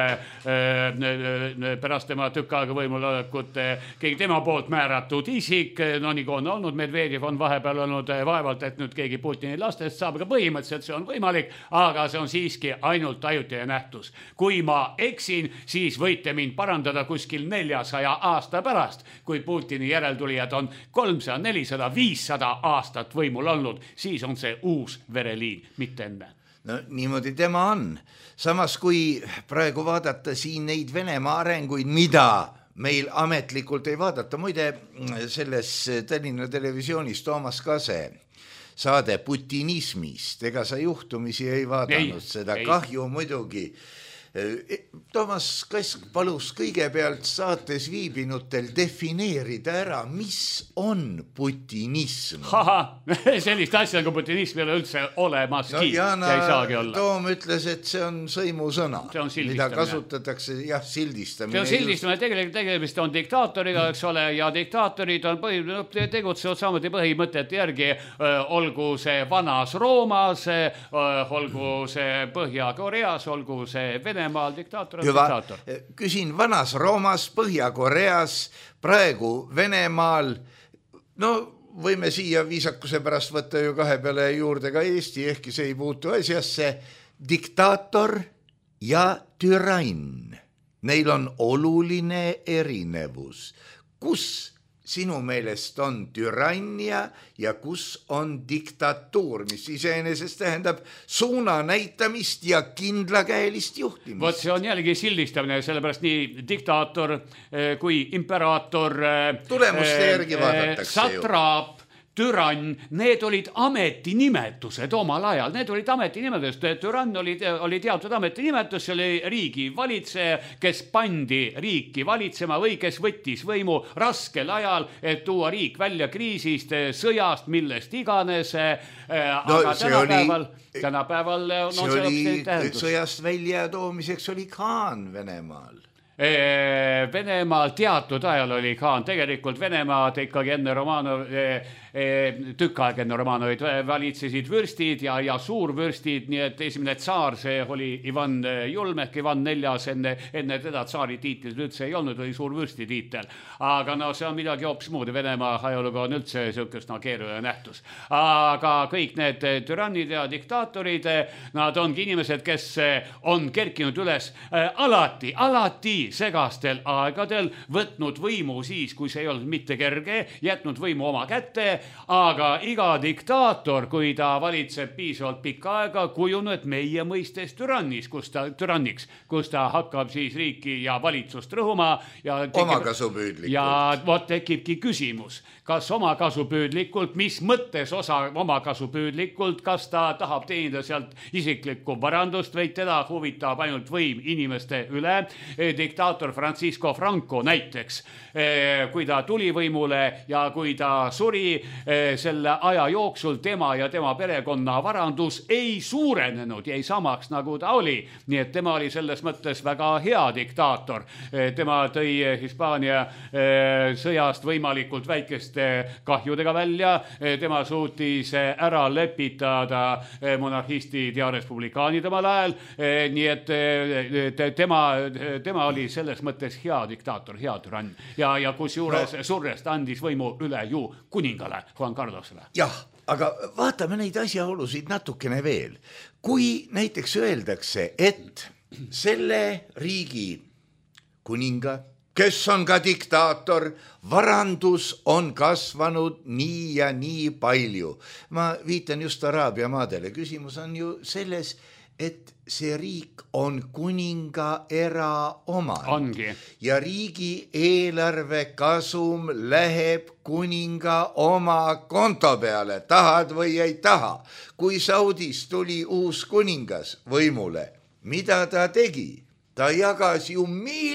pärast tema tükk aega võimul olekut keegi tema poolt määratud isik, nagu on olnud, Medvedjev on vahepeal olnud vaevalt, et nüüd keegi Putini lastest saab, aga põhimõtteliselt see on võimalik, aga see on siiski ainult ajutine nähtus. Kui ma eksin, siis võite mind parandada kuskil 400 aasta pärast, kui Putini järeltulijad on 300, 400, 500 aastat võimul olnud, siis on see uus vereliin, mitte enne. Niimoodi tema on. Samas kui praegu vaadata siin neid Venemaa arenguid, mida meil ametlikult ei vaadata, muide selles Tallinna televisioonis Toomas Kase saade putinismist, ega sa juhtumisi ei vaadanud seda, kahju muidugi. Toomas Kask palus kõigepealt saates viibinutel defineerida ära, mis on putinism. Sellist asja nagu putinism ei ole üldse olemaski ja ei saagi olla. Toom ütles, et see on sõimusõna, mida kasutatakse, sildistamine. See on sildistamine, tegelikult on diktaatoriga, eks ole, ja diktaatorid on tegutsevad samuti põhimõtete järgi, olgu see vanas Roomas, olgu see Põhja-Koreas, olgu see Venemaal, diktaator on diktaator. Küsin vanas Roomas, Põhja-Koreas, praegu Venemaal, võime siia viisakuse pärast võtta ju kahe peale juurde ka Eesti, ehkki see ei puutu asjasse, diktaator ja türann. Neil on oluline erinevus. Kus sinu meelest on türannia ja kus on diktatuur, mis iseenesest tähendab suuna näitamist ja kindlakäelist juhtimist. Vot see on jällegi sildistamine, sellepärast nii diktaator kui imperaator, tulemuste järgi vaadatakse satraap, türann, need olid ametinimetused omal ajal, need olid ametinimetused, türann oli teatud ametinimetus, see oli riigi valitseja, kes pandi riiki valitsema või kes võttis võimu raskel ajal, et tuua riik välja kriisist, sõjast, millest iganes, aga tänapäeval see oli sõjast välja toomiseks oli Khaan Venemaal. Venemaal teatud ajal oli Khaan, tegelikult Venemaad ikkagi enne Romanov, tükk aeg enne Romanovid valitsesid vürstid ja suurvürstid, nii et esimene tsaar, see oli Ivan Julm ehk Ivan IV, enne teda tsaari tiitlit üldse ei olnud, oli suurvürsti tiitel. Aga see on midagi hoopis muud, Venemaa ajalugu on üldse sihukest keeruline nähtus. Aga kõik need türannid ja diktaatorid, nad ongi inimesed, kes on kerkinud üles alati segastel aegadel, võtnud võimu siis, kui see ei olnud mitte kerge, jätnud võimu oma kätte, aga iga diktaator, kui ta valitseb piisavalt pikka aega, kujunud meie mõistes türanniks, kus ta hakkab siis riiki ja valitsust rõhuma. Omakasupüüdlikult. Ja vot tekibki küsimus, kas omakasupüüdlikult, mis mõttes omakasupüüdlikult, kas ta tahab teenida sealt isiklikku varandust või teda huvitab ainult võim inimeste üle. Diktaator Francisco Franco näiteks, kui ta tuli võimule ja kui ta suri, selle aja jooksul tema ja tema perekonna varandus ei suurenenud ja ei samaks, nagu ta oli. Nii et tema oli selles mõttes väga hea diktaator. Tema tõi Hispaania sõjast võimalikult väikeste kahjudega välja. Tema suutis ära lepitada monarhistid ja respublikaanid omal ajal. Nii et tema oli selles mõttes hea diktaator, hea türann. Ja kusjuures surrest andis võimu üle ju kuningale Juan Carlosele. Jah, aga vaatame neid asjaolusid natukene veel. Kui näiteks öeldakse, et selle riigi kuninga, kes on ka diktaator, varandus on kasvanud nii ja nii palju. Ma viitan just Araabia maadele. Küsimus on ju selles, et see riik on kuninga eraomand ja riigi eelarve kasum läheb kuninga oma konto peale, tahad või ei taha. Kui Saudis tuli uus kuningas võimule, mida ta tegi? Ta jagas ju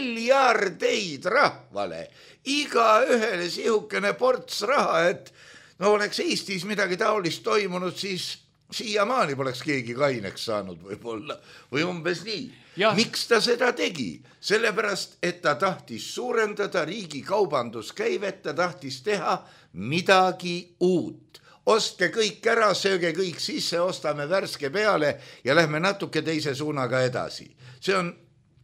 miljardeid rahvale, iga ühele sihukene ports raha, et oleks Eestis midagi taolist toimunud, siis siiamaani poleks keegi kaineks saanud võib-olla või umbes nii. Miks ta seda tegi? Sellepärast, et ta tahtis suurendada riigi kaubanduskäivet, ta tahtis teha midagi uut. Ostke kõik ära, sööge kõik sisse, ostame värske peale ja lähme natuke teise suunaga edasi. See on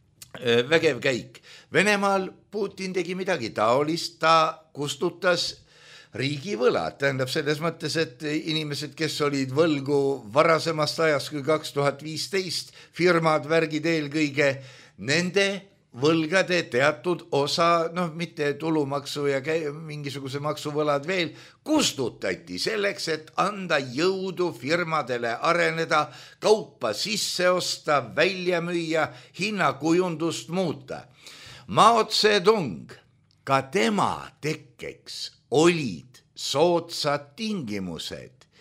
vägev käik. Venemaal Putin tegi midagi taolist, ta kustutas riigi võlad, tähendab selles mõttes, et inimesed, kes olid võlgu varasemast ajast kui 2015, firmad, värgid eelkõige, nende võlgade teatud osa, mitte tulumaksu ja mingisuguse maksuvõlad veel, kustutati selleks, et anda jõudu firmadele areneda, kaupa sisse osta, välja müüa, hinnakujundust muuta. Mao Zedong, ka tema tekkeks olid soodsad tingimused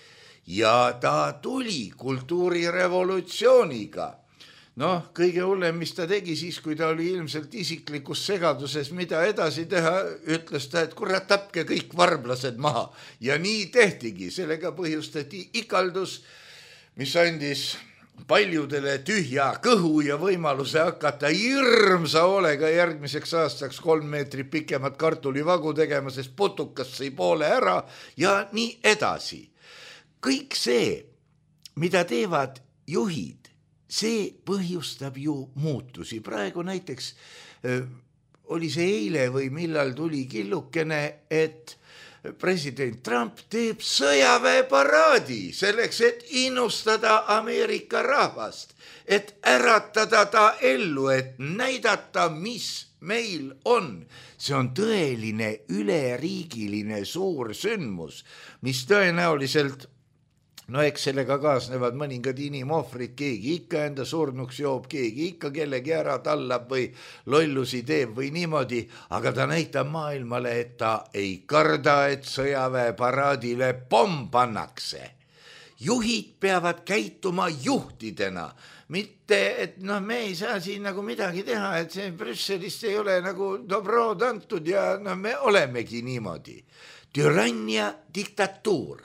ja ta tuli kultuurirevolutsiooniga. Noh, kõige hullem, mis ta tegi siis, kui ta oli ilmselt isiklikus segaduses, mida edasi teha, ütles ta, et kurat, tapke kõik varblased maha. Ja nii tehtigi, sellega põhjustati ikaldus, mis andis paljudele tühja kõhu ja võimaluse hakata hirmsa hoolega järgmiseks aastaks 3 meetrit pikemat kartulivagu tegema, sest putukas sõi poole ära ja nii edasi. Kõik see, mida teevad juhid, see põhjustab ju muutusi. Praegu näiteks oli see eile või millal tuli killukene, et president Trump teeb sõjaväeparaadi selleks, et innustada Ameerika rahvast, et äratada ta ellu, et näidata, mis meil on. See on tõeline üleriigiline suur sündmus, mis tõenäoliselt no eks sellega kaasnevad mõningad inimohvrid, keegi ikka enda surnuks joob, keegi ikka kellegi ära tallab või lollusi teeb või niimoodi, aga ta näitab maailmale, et ta ei karda, et sõjaväeparaadile pomm pannakse. Juhid peavad käituma juhtidena, mitte, et noh, me ei saa siin nagu midagi teha, et see Brüsselist ei ole nagu dobrod antud ja noh, me olemegi niimoodi. Türannia, diktatuur.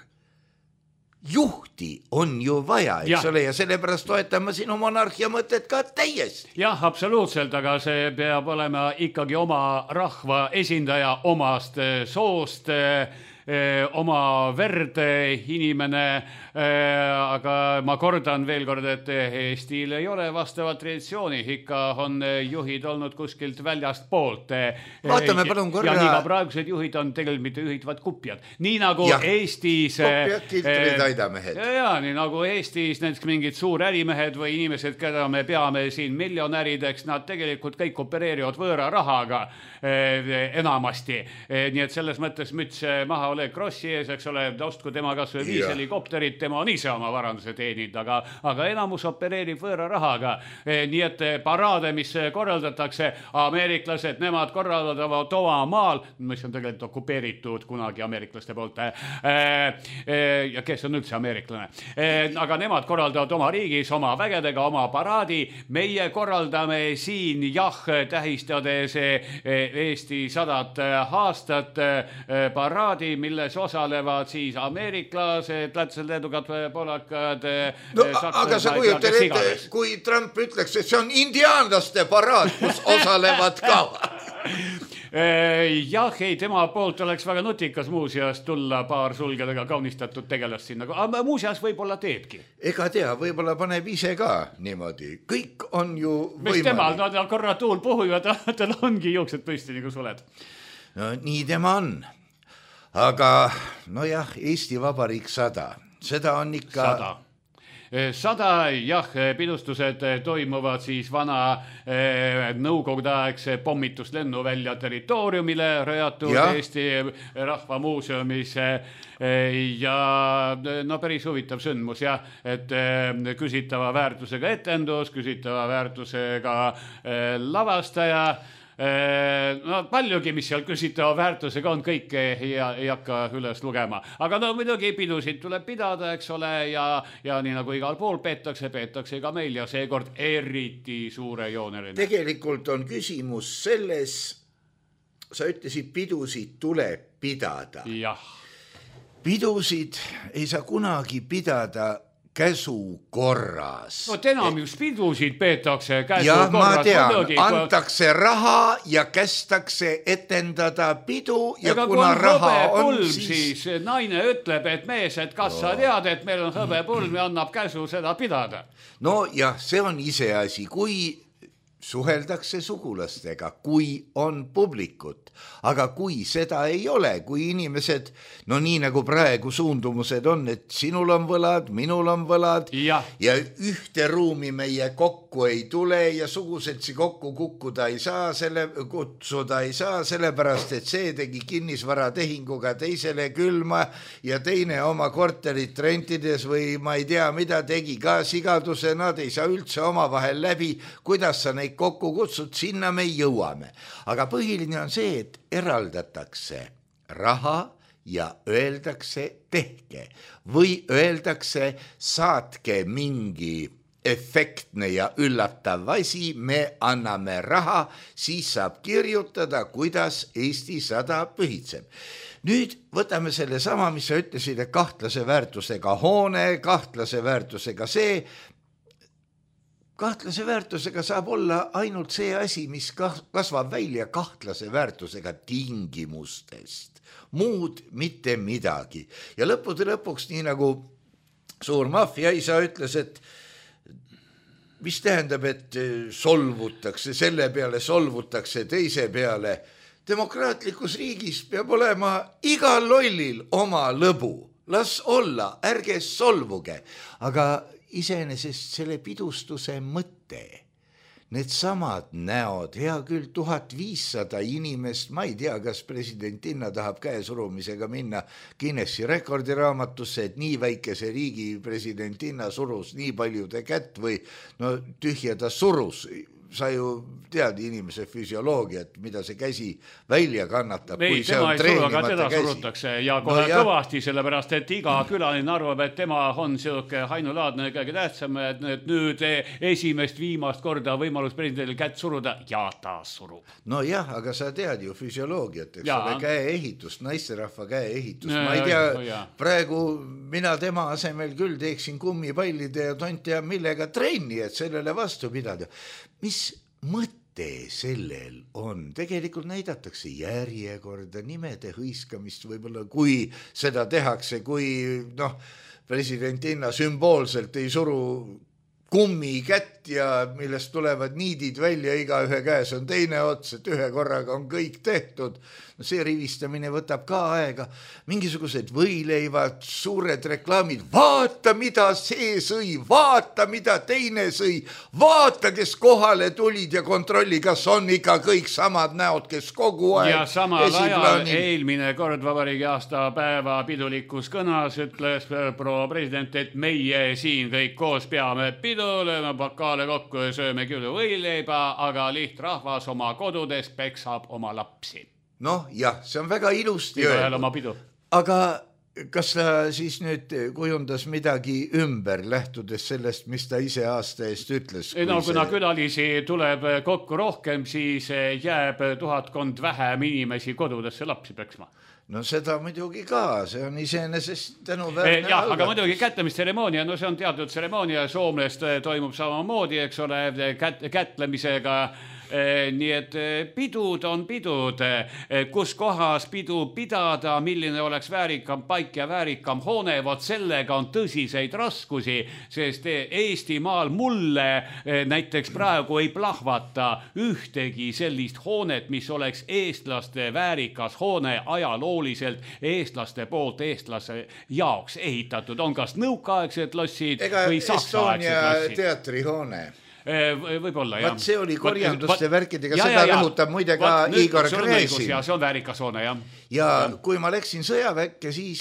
Juhti on ju vaja, eks ole, ja sellepärast toetan ma sinu monarhia mõtet ka täiesti. Jah, absoluutselt, aga see peab olema ikkagi oma rahva esindaja omast soost, oma verd inimene, aga ma kordan veel kord, et Eestil ei ole vastavat traditsiooni, ikka on juhid olnud kuskilt väljast poolt. Vaatame palun korra. Ja nii ka praegused juhid on tegelikult mitte juhid, vaid kupjad. Nii nagu Eestis... Kupjad, kiltrid, aidamehed. Ja, nii nagu Eestis näiteks mingid suurärimehed või inimesed, keda me peame siin miljonärideks, nad tegelikult kõik opereerivad võõra rahaga enamasti. Nii et selles mõttes müts maha Oleg Grossi ees, eks ole, ostku tema kas või 5 helikopterit, tema on ise oma varanduse teeninud, aga enamus opereerib võõra rahaga. Nii et paraade, mis korraldatakse, ameeriklased, nemad korraldavad oma maal, mis on tegelikult okupeeritud kunagi ameeriklaste poolt, ja kes on üldse ameeriklane. Aga nemad korraldavad oma riigis, oma vägedega, oma paraadi. Meie korraldame siin, tähistades Eesti 100 aastat paraadi, milles osalevad siis ameeriklased, lätlased, leedukad, polakad, aga sa kujutel ette, kui Trump ütleks, et see on indiaanlaste paraad, kus osalevad ka. Jah, ei, tema poolt oleks väga nutikas muuseas tulla paar sulgedega kaunistatud tegelast sinna, aga muuseas võib-olla teebki. Ega tea, võib-olla paneb ise ka niimoodi. Kõik on ju võimalik. Mis temal, no korra tuul puhuvad, tal ongi juuksed püsti nagu suled. No nii tema on. Aga nojah, Eesti Vabariik 100, seda on ikka... 100, jah, pidustused toimuvad siis vana nõukogudeaegse pommituslennuvälja territooriumile rajatud Eesti Rahvamuuseumis ja no päris huvitav sündmus, jah, et küsitava väärtusega etendus, küsitava väärtusega lavastaja. No paljugi, mis seal küsitava väärtusega on, kõike ei hakka üles lugema. Aga no muidugi pidusid tuleb pidada, eks ole, ja nii nagu igal pool peetakse ka meil ja seekord eriti suurejooneline. Tegelikult on küsimus selles, sa ütlesid, pidusid tuleb pidada. Jah. Pidusid ei saa kunagi pidada käsu korras. No enam just pidusid peetakse käsu korras. Ma tean, antakse raha ja kästakse etendada pidu ja ega kuna raha on siis naine ütleb, et mees, et kas sa tead, et meil on hõbepulm ja annab käsu seda pidada. No jah, see on iseasi, kui suheldakse sugulastega, kui on publikut, aga kui seda ei ole, kui inimesed, no nii nagu praegu suundumused on, et sinul on võlad, minul on võlad ja ühte ruumi meie kokku ei tule ja suguseltsi kokku kutsuda ei saa, sellepärast, et see tegi kinnisvaratehinguga teisele külma ja teine oma korterit rentides või ma ei tea, mida tegi ka sigaduse, nad ei saa üldse omavahel läbi, kuidas sa neid kokku kutsud, sinna me jõuame. Aga põhiline on see, et eraldatakse raha ja öeldakse tehke või öeldakse saatke mingi efektne ja üllatav asi, me anname raha, siis saab kirjutada, kuidas Eesti 100 pühitseb. Nüüd võtame selle sama, mis sa ütlesid, et kahtlase väärtusega hoone, kahtlase väärtusega see. Kahtlase väärtusega saab olla ainult see asi, mis kasvab välja kahtlase väärtusega tingimustest. Muud mitte midagi. Ja lõppude lõpuks, nii nagu suur maffiaisa ütles, et mis tähendab, et solvutakse selle peale, solvutakse teise peale. Demokraatlikus riigis peab olema igal lollil oma lõbu. Las olla, ärge solvuge. Aga iseenesest selle pidustuse mõte, need samad näod, hea küll 1500 inimest, ma ei tea, kas presidentinna tahab käesurumisega minna Guinessi rekordiraamatusse, et nii väikese riigi presidentinna surus nii paljude kätt või no tühja ta surus. Sa ju tead inimese füsioloogiat, mida see käsi välja kannatab. Ei, tema ei suru, aga teda surutakse ja kohe kõvasti, sellepärast, et iga külaline arvab, et tema on selline ainulaadne kõige tähtsam, et nüüd esimest viimast korda võimalus presidendil kätt suruda ja ta surub. No jah, aga sa tead ju füsioloogiat, eks ole, käeehitust, naisterahva käeehitust. Ma ei tea, praegu mina tema asemel küll teeksin kummipallide ja tont ja millega trenni, et sellele vastu pidada. Mis mõte sellel on? Tegelikult näidatakse järjekorda, nimede hõiskamist võib-olla, kui seda tehakse, kui presidentinna sümboolselt ei suru kummi kätt ja millest tulevad niidid välja, igaühe käes on teine ots, et ühe korraga on kõik tehtud. See rivistamine võtab ka aega. Mingisugused võileivad, suured reklaamid. Vaata, mida see sõi, vaata, mida teine sõi. Vaata, kes kohale tulid ja kontrolli, kas on ikka kõik samad näod, kes kogu aeg. Ja samal ajal eelmine kord vabariigi aastapäeva pidulikus kõnas ütles proua president, et meie siin kõik koos peame pidu, lööme bakaale kokku ja sööme küll võileiba, aga lihtrahvas oma kodudes peksab oma lapsi. Noh, jah, see on väga ilusti öeldud. Aga kas ta siis nüüd kujundas midagi ümber, lähtudes sellest, mis ta ise aasta eest ütles? No kuna külalisi tuleb kokku rohkem, siis jääb 1000 vähem inimesi kodudesse lapsi peksma. No seda muidugi ka, see on iseenesest tänuväärne jah, aga muidugi kätlemistseremoonia, no see on teatud tseremoonia, Soomlest toimub samamoodi, eks ole, kätlemisega. Nii et pidud on pidud, kus kohas pidu pidada, milline oleks väärikam paik ja väärikam hoone, vot sellega on tõsiseid raskusi, sest Eestimaal mulle näiteks praegu ei plahvata ühtegi sellist hoonet, mis oleks eestlaste väärikas hoone ajalooliselt eestlaste poolt eestlase jaoks ehitatud. On kas nõukaaegsed lossid või saksaaegsed lossid. Estonia teatrihoone. Võib-olla, jah. Vaat see oli korjanduste värkidega, seda rõhutab muide ka Igor Gräzin. Ja see on väärikas hoone, jah. Ja kui ma läksin sõjaväkke, siis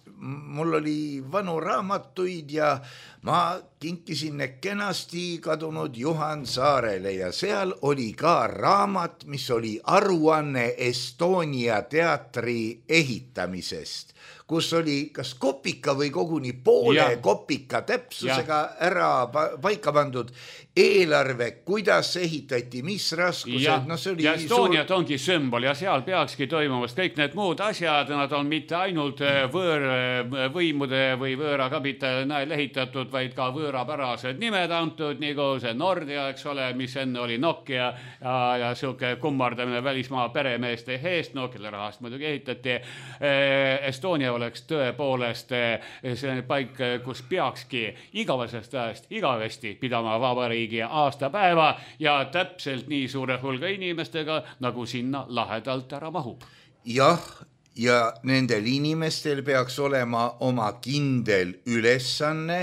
mul oli vanu raamatuid ja ma kinkisin need kenasti kadunud Juhan Saarele ja seal oli ka raamat, mis oli aruanne Estonia teatri ehitamisest, kus oli kas kopika või koguni poole kopika täpsusega ära paika pandud eelarve, kuidas ehitati, mis raskused. Ja Estoniat ongi sümbol ja seal peakski toimumast kõik need muud asjad, nad on mitte ainult võõrvõimude või võõrakapital näel ehitatud, vaid ka võõrapärased nimed antud, nagu see Nordia, eks ole, mis enne oli Nokia ja siuke kummardamine välismaa peremeeste heest, no kelle rahast muidugi ehitati. Estonia oleks tõepoolest selline paik, kus peakski igavesest ajast igavesti pidama vabariigi aastapäeva ja täpselt nii suure hulga inimestega, nagu sinna lahedalt ära mahub. Jah, ja nendel inimestel peaks olema oma kindel ülesanne,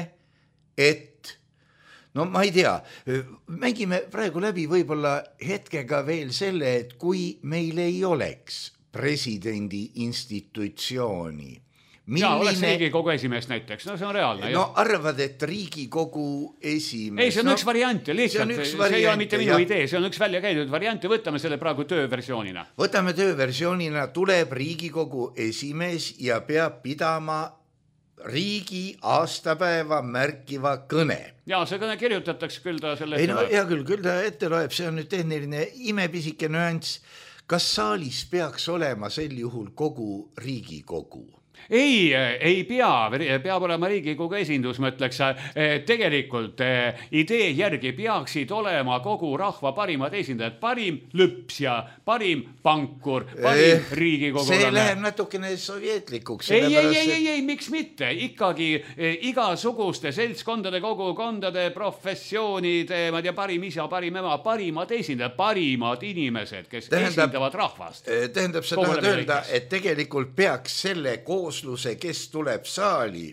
et no ma ei tea, mängime praegu läbi võib-olla hetkega veel selle, et kui meil ei oleks presidendi institutsiooni, oleks Riigikogu esimees näiteks, no see on reaalne. No arvad, et Riigikogu esimees... Ei, see on üks variant ja lihtsalt, see ei ole mitte minu idee, see on üks välja käidud variant ja võtame selle praegu tööversioonina. Võtame tööversioonina, tuleb Riigikogu esimees ja peab pidama riigi aastapäeva märkiva kõne. Ja see kõne kirjutatakse küll ta selle... Ei no hea küll ta ette loeb, see on nüüd tehniline imepisike nüanss. Kas saalis peaks olema sel juhul kogu Riigikogu? Ei pea, peab olema Riigikogu esindus, ma ütleks, tegelikult idee järgi peaksid olema kogu rahva parimad esindajad, parim lüpsja, parim pankur, parim riigikogulane. See läheb natukene sovjetlikuks. Ei, miks mitte, ikkagi igasuguste seltskondade, kogukondade, professioonide, ma tea, parim isa, parim ema, parimad esindajad, parimad inimesed, kes esindavad rahvast. Tähendab, sa tahad öelda, et tegelikult peaks selle kes tuleb saali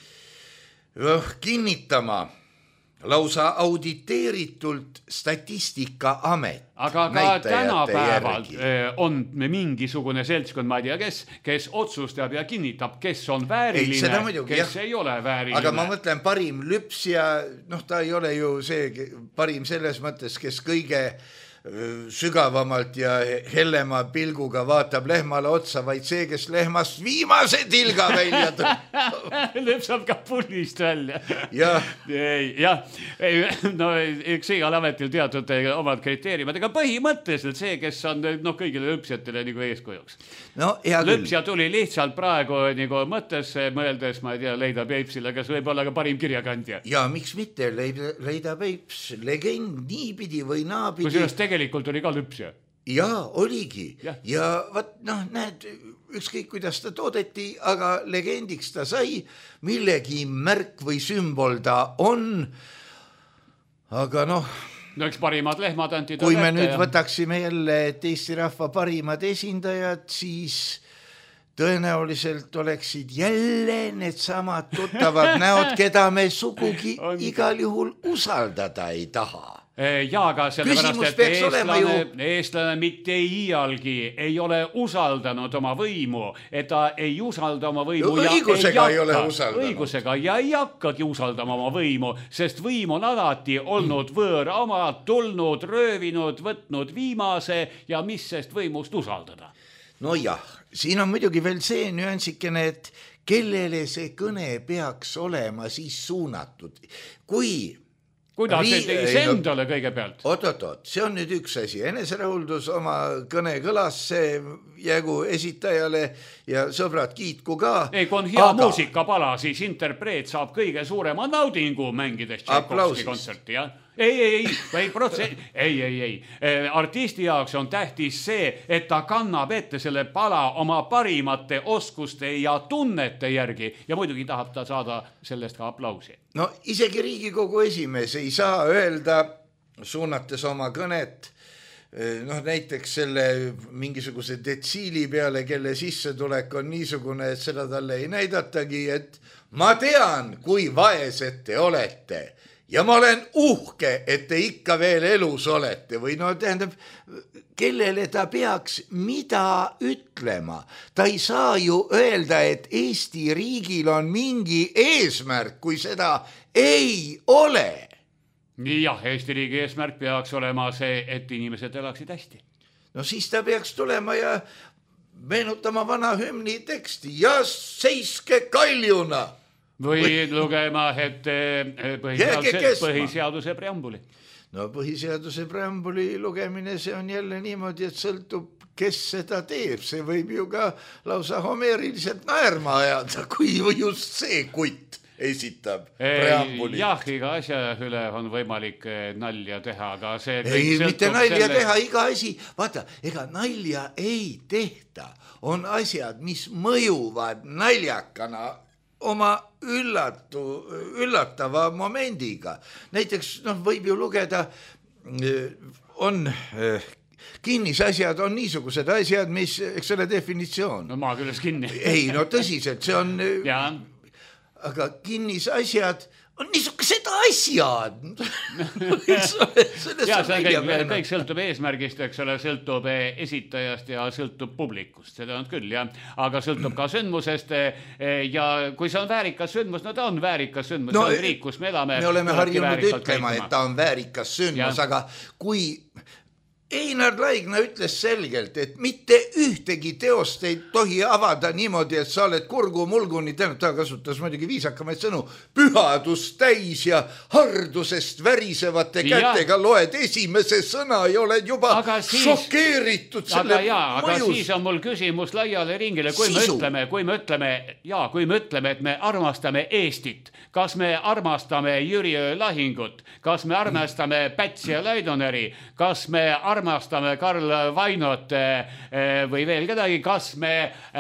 kinnitama lausa auditeeritult Statistikaamet. Aga ka tänapäeval on mingisugune seltskond, ma ei tea, kes otsustab ja kinnitab, kes on vääriline, kes ei ole vääriline. Aga ma mõtlen, parim lüpsja, ta ei ole ju see parim selles mõttes, kes kõige sügavamalt ja hellema pilguga vaatab lehmale otsa, vaid see, kes lehmast viimase tilga välja lüpsab ka pullist välja. Jah. No üks igal ametil teatud omad kriteeriumid, aga põhimõtteliselt see, kes on kõigile lüpsjatele nagu eeskujuks. No, lüpsja tuli lihtsalt praegu nagu mõttesse mõeldes, ma ei tea, Leida Peipsile, kes võib olla ka parim kirjakandja. Ja miks mitte, Leida Peips, legend niipidi või naapidi. Kusjuures tegelikult oli ka lüpsja. Jaa, oligi. Ja võt, näed, ükskõik kuidas ta toodeti, aga legendiks ta sai, millegi märk või sümbol ta on. Aga no, eks parimad lehmad anti kui me nüüd võtaksime jälle, et Eesti rahva parimad esindajad, siis tõenäoliselt oleksid jälle need samad tuttavad näod, keda me sugugi igal juhul usaldada ei taha. Ja, aga sellepärast, et eestlane mitte iialgi ei ole usaldanud oma võimu, et ta ei usalda oma võimu õigusega ja ei hakkagi usaldama oma võimu, sest võim on alati olnud võõra oma, tulnud, röövinud, võtnud viimase ja mis sest võimust usaldada. No jah, siin on muidugi veel see nüansikene, et kellele see kõne peaks olema siis suunatud. Kuidas endale kõige pealt? Oot, see on nüüd üks asi. Eneserahuldus oma kõne kõlas, see jäägu esitajale ja sõbrad kiitku ka. Ei, kui on hea muusikapala, siis interpreet saab kõige suurema naudingu mängides Tšaikovski kontserti, jah? Ei, artisti jaoks on tähtis see, et ta kannab ette selle pala oma parimate oskuste ja tunnete järgi ja muidugi tahab ta saada sellest ka aplausi. No isegi Riigikogu esimees ei saa öelda, suunates oma kõnet, näiteks selle mingisuguse detsiili peale, kelle sissetulek on niisugune, et seda talle ei näidatagi, et ma tean, kui vaesed te olete. Ja ma olen uhke, et te ikka veel elus olete või tähendab, kellele ta peaks mida ütlema. Ta ei saa ju öelda, et Eesti riigil on mingi eesmärk, kui seda ei ole. Jah, Eesti riigi eesmärk peaks olema see, et inimesed elaksid hästi. No siis ta peaks tulema ja meenutama vana hümni teksti ja seiske kaljuna. Või lugema ette põhiseaduse preambuli. No põhiseaduse preambuli lugemine, see on jälle niimoodi, et sõltub, kes seda teeb. See võib ju ka lausa homeeriliselt naerma ajada, kui just see kutt esitab preambuli. Jah, iga asja üle on võimalik nalja teha, aga see... Ei, mitte nalja teha, iga asi. Vaata, ega nalja ei tehta. On asjad, mis mõjuvad naljakana oma üllatava momendiga. Näiteks võib ju lugeda, on kinnisasjad, on niisugused asjad, mis, eks ole, definitsioon. No maa külles kinni. Ei, no tõsiselt, see on... Aga kinnisasjad on niisugused asjad. Ja see kõik sõltub eesmärgist, eks ole, sõltub esitajast ja sõltub publikust, seda on küll, jah. Aga sõltub ka sündmusest ja kui see on väärikas sündmus, no ta on väärikas sündmus, see on riik, kus me elame. Me oleme harjunud ütlema, et ta on väärikas sündmus, aga kui Einar Laigna ütles selgelt, et mitte ühtegi teost ei tohi avada niimoodi, et sa oled kurgu-mulguni, ta kasutas muidugi viisakamaid sõnu, pühadust täis ja hardusest värisevate kätega loed esimese sõna ja oled juba šokeeritud selle mõjust. Aga siis on mul küsimus laiale ringile, kui me ütleme, et me armastame Eestit, kas me armastame Jüri Öö lahingut, kas me armastame Pätsi ja Laidoneri, kas me armastame Karl Vainot või veel kedagi, kas me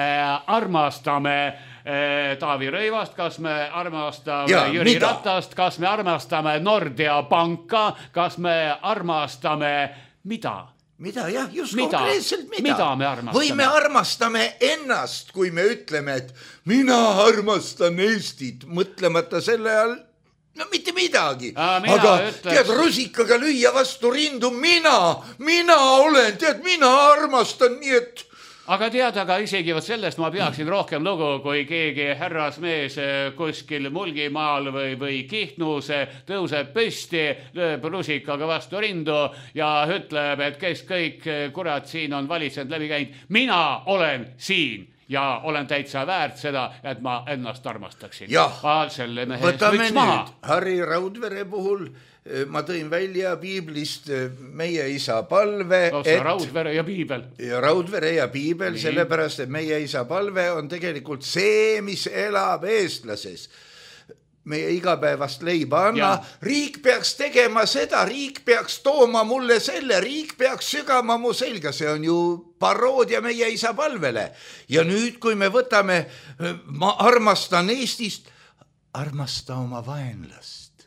armastame Taavi Rõivast, kas me armastame Jüri Ratast, kas me armastame Nordea panka, kas me armastame mida? Mida, jah, just konkreetselt mida me armastame? Või me armastame ennast, kui me ütleme, et mina armastan Eestit, mõtlemata selle all no mitte midagi, aga tead rusikaga lüüa vastu rindu mina olen, tead, mina armastan, nii et aga tead, aga isegi sellest ma peaksin rohkem lugu, kui keegi härrasmees kuskil Mulgimaal või Kihnus tõuseb püsti, lööb rusikaga vastu rindu ja ütleb, et kes kõik kurat siin on valitsenud läbi käinud, mina olen siin. Ja olen täitsa väärt seda, et ma ennast armastaksin. Selle mehe võtame nüüd Harri Raudvere puhul. Ma tõin välja piiblist meie isa palve. Raudvere ja piibel. Raudvere ja piibel, sellepärast, et meie isa palve on tegelikult see, mis elab eestlases. Meie igapäevast leiba anna. Riik peaks tegema seda, riik peaks tooma mulle selle, riik peaks sügama mu selga. See on ju paroodia meie isa palvele. Ja nüüd, kui me võtame, ma armastan Eestist, armasta oma vaenlast.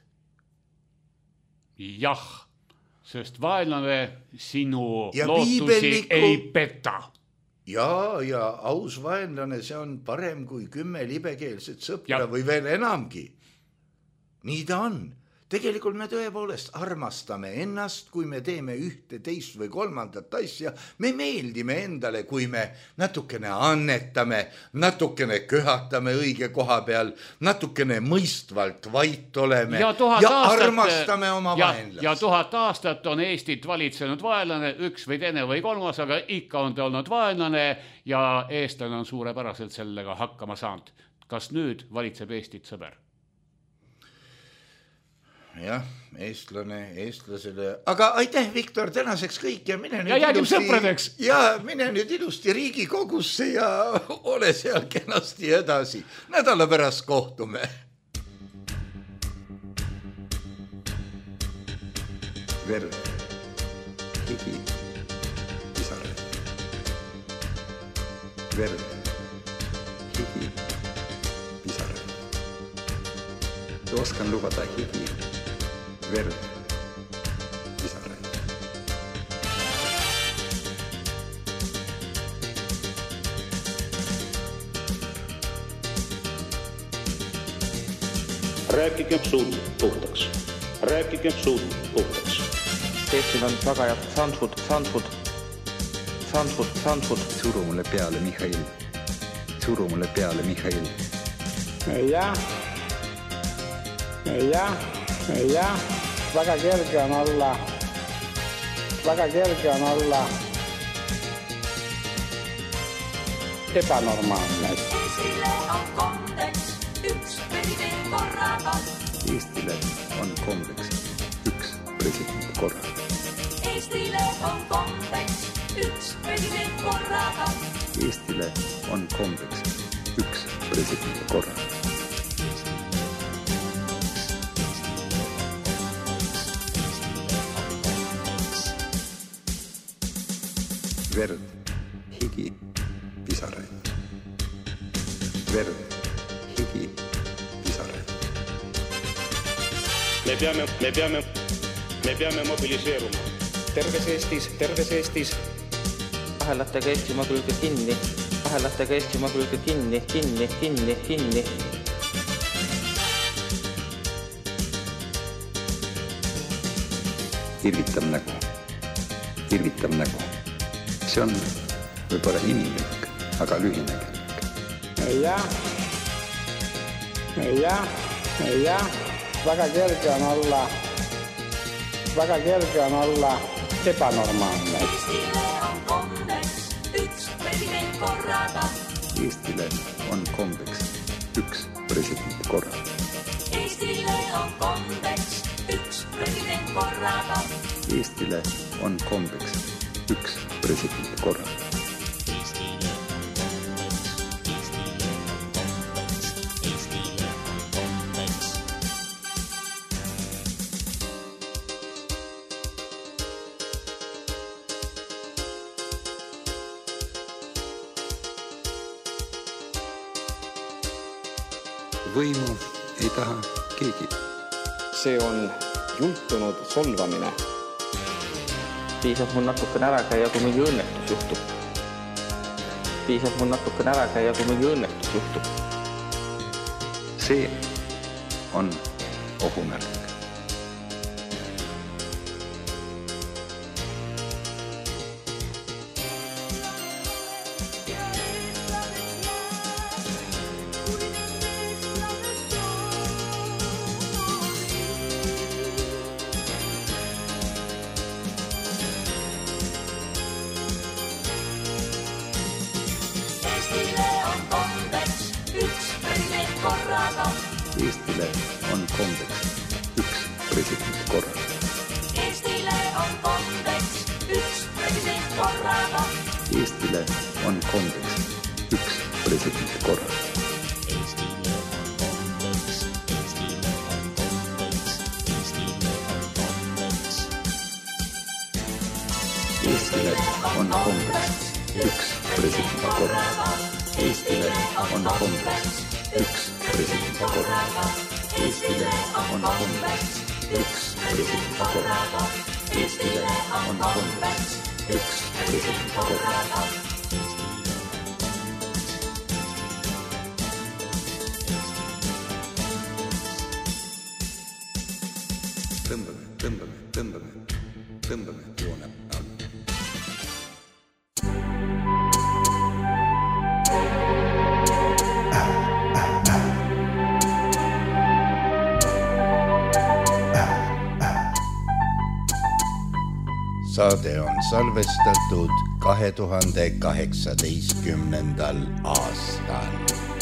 Jah, sest vaenlane sinu lootusi ei peta. Ja aus vaenlane, see on parem kui 10 libekeelset sõpra või veel enamgi. Nii ta on. Tegelikult me tõepoolest armastame ennast, kui me teeme ühte, teist või kolmandat asja. Me meeldime endale, kui me natukene annetame, natukene köhatame õige koha peal, natukene mõistvalt vait oleme ja armastame oma vaenlast. Ja 1000 aastat on Eestit valitsenud vaenlane, üks või teine või kolmas, aga ikka on ta olnud vaenlane ja eestlane on suurepäraselt sellega hakkama saanud. Kas nüüd valitseb Eestit sõber? Jah, eestlasele. Aga aitäh, Viktor, tänaseks kõik ja mine nüüd ilusti Riigikogusse ja ole seal kenasti edasi. Nädala pärast kohtume. Verd, higi, pisarad. Verd, higi, pisarad. Oskan lubada higi. Verd, pisarad. Rääkigem suud puhtaks. Rääkigem suud puhtaks. Eestil on tagajad Sandford. Suru mulle peale, Mihhail. Suru mulle peale, Mihhail. Jah, väga kerge on olla ebanormaalne. Eestile on kombeks üks president korraga. Eestile on kombeks üks president korraga. Eestile on kombeks üks president korraga. Eestile on kombeks üks president korraga. Verd, higi, pisaraid. Verd, higi, pisaraid. Me peame mobiliseeruma. Terves Eestis. Ahelatega Eestimaa külge kinni. irvitav nägu. See on võib-olla inimlik, aga lühinägelik. Jah, väga kerge on olla ebanormaalne. Eestile on kombeks üks president korraga. Eestile on kombeks üks president korraga. Eestile on kombeks üks president korraga. Eestile on kombeks üks president korraga. Võimu ei taha keegi. See on jultunud solvamine. Piisab mul natukene ära käia, kui mingi õnnetus juhtub. See on ohumärk. Eestile on kombeks üks president korraga. Eestile on kombeks üks president korraga. Eestile on kombeks üks president korraga. Eestile on kombeks üks president korraga. Eestile on kombeks üks president korraga. Eestile on kombeks üks president korraga. Eestile on kombeks üks president korraga. Tõmbame joone all. Saade on salvestatud 2018. aastal.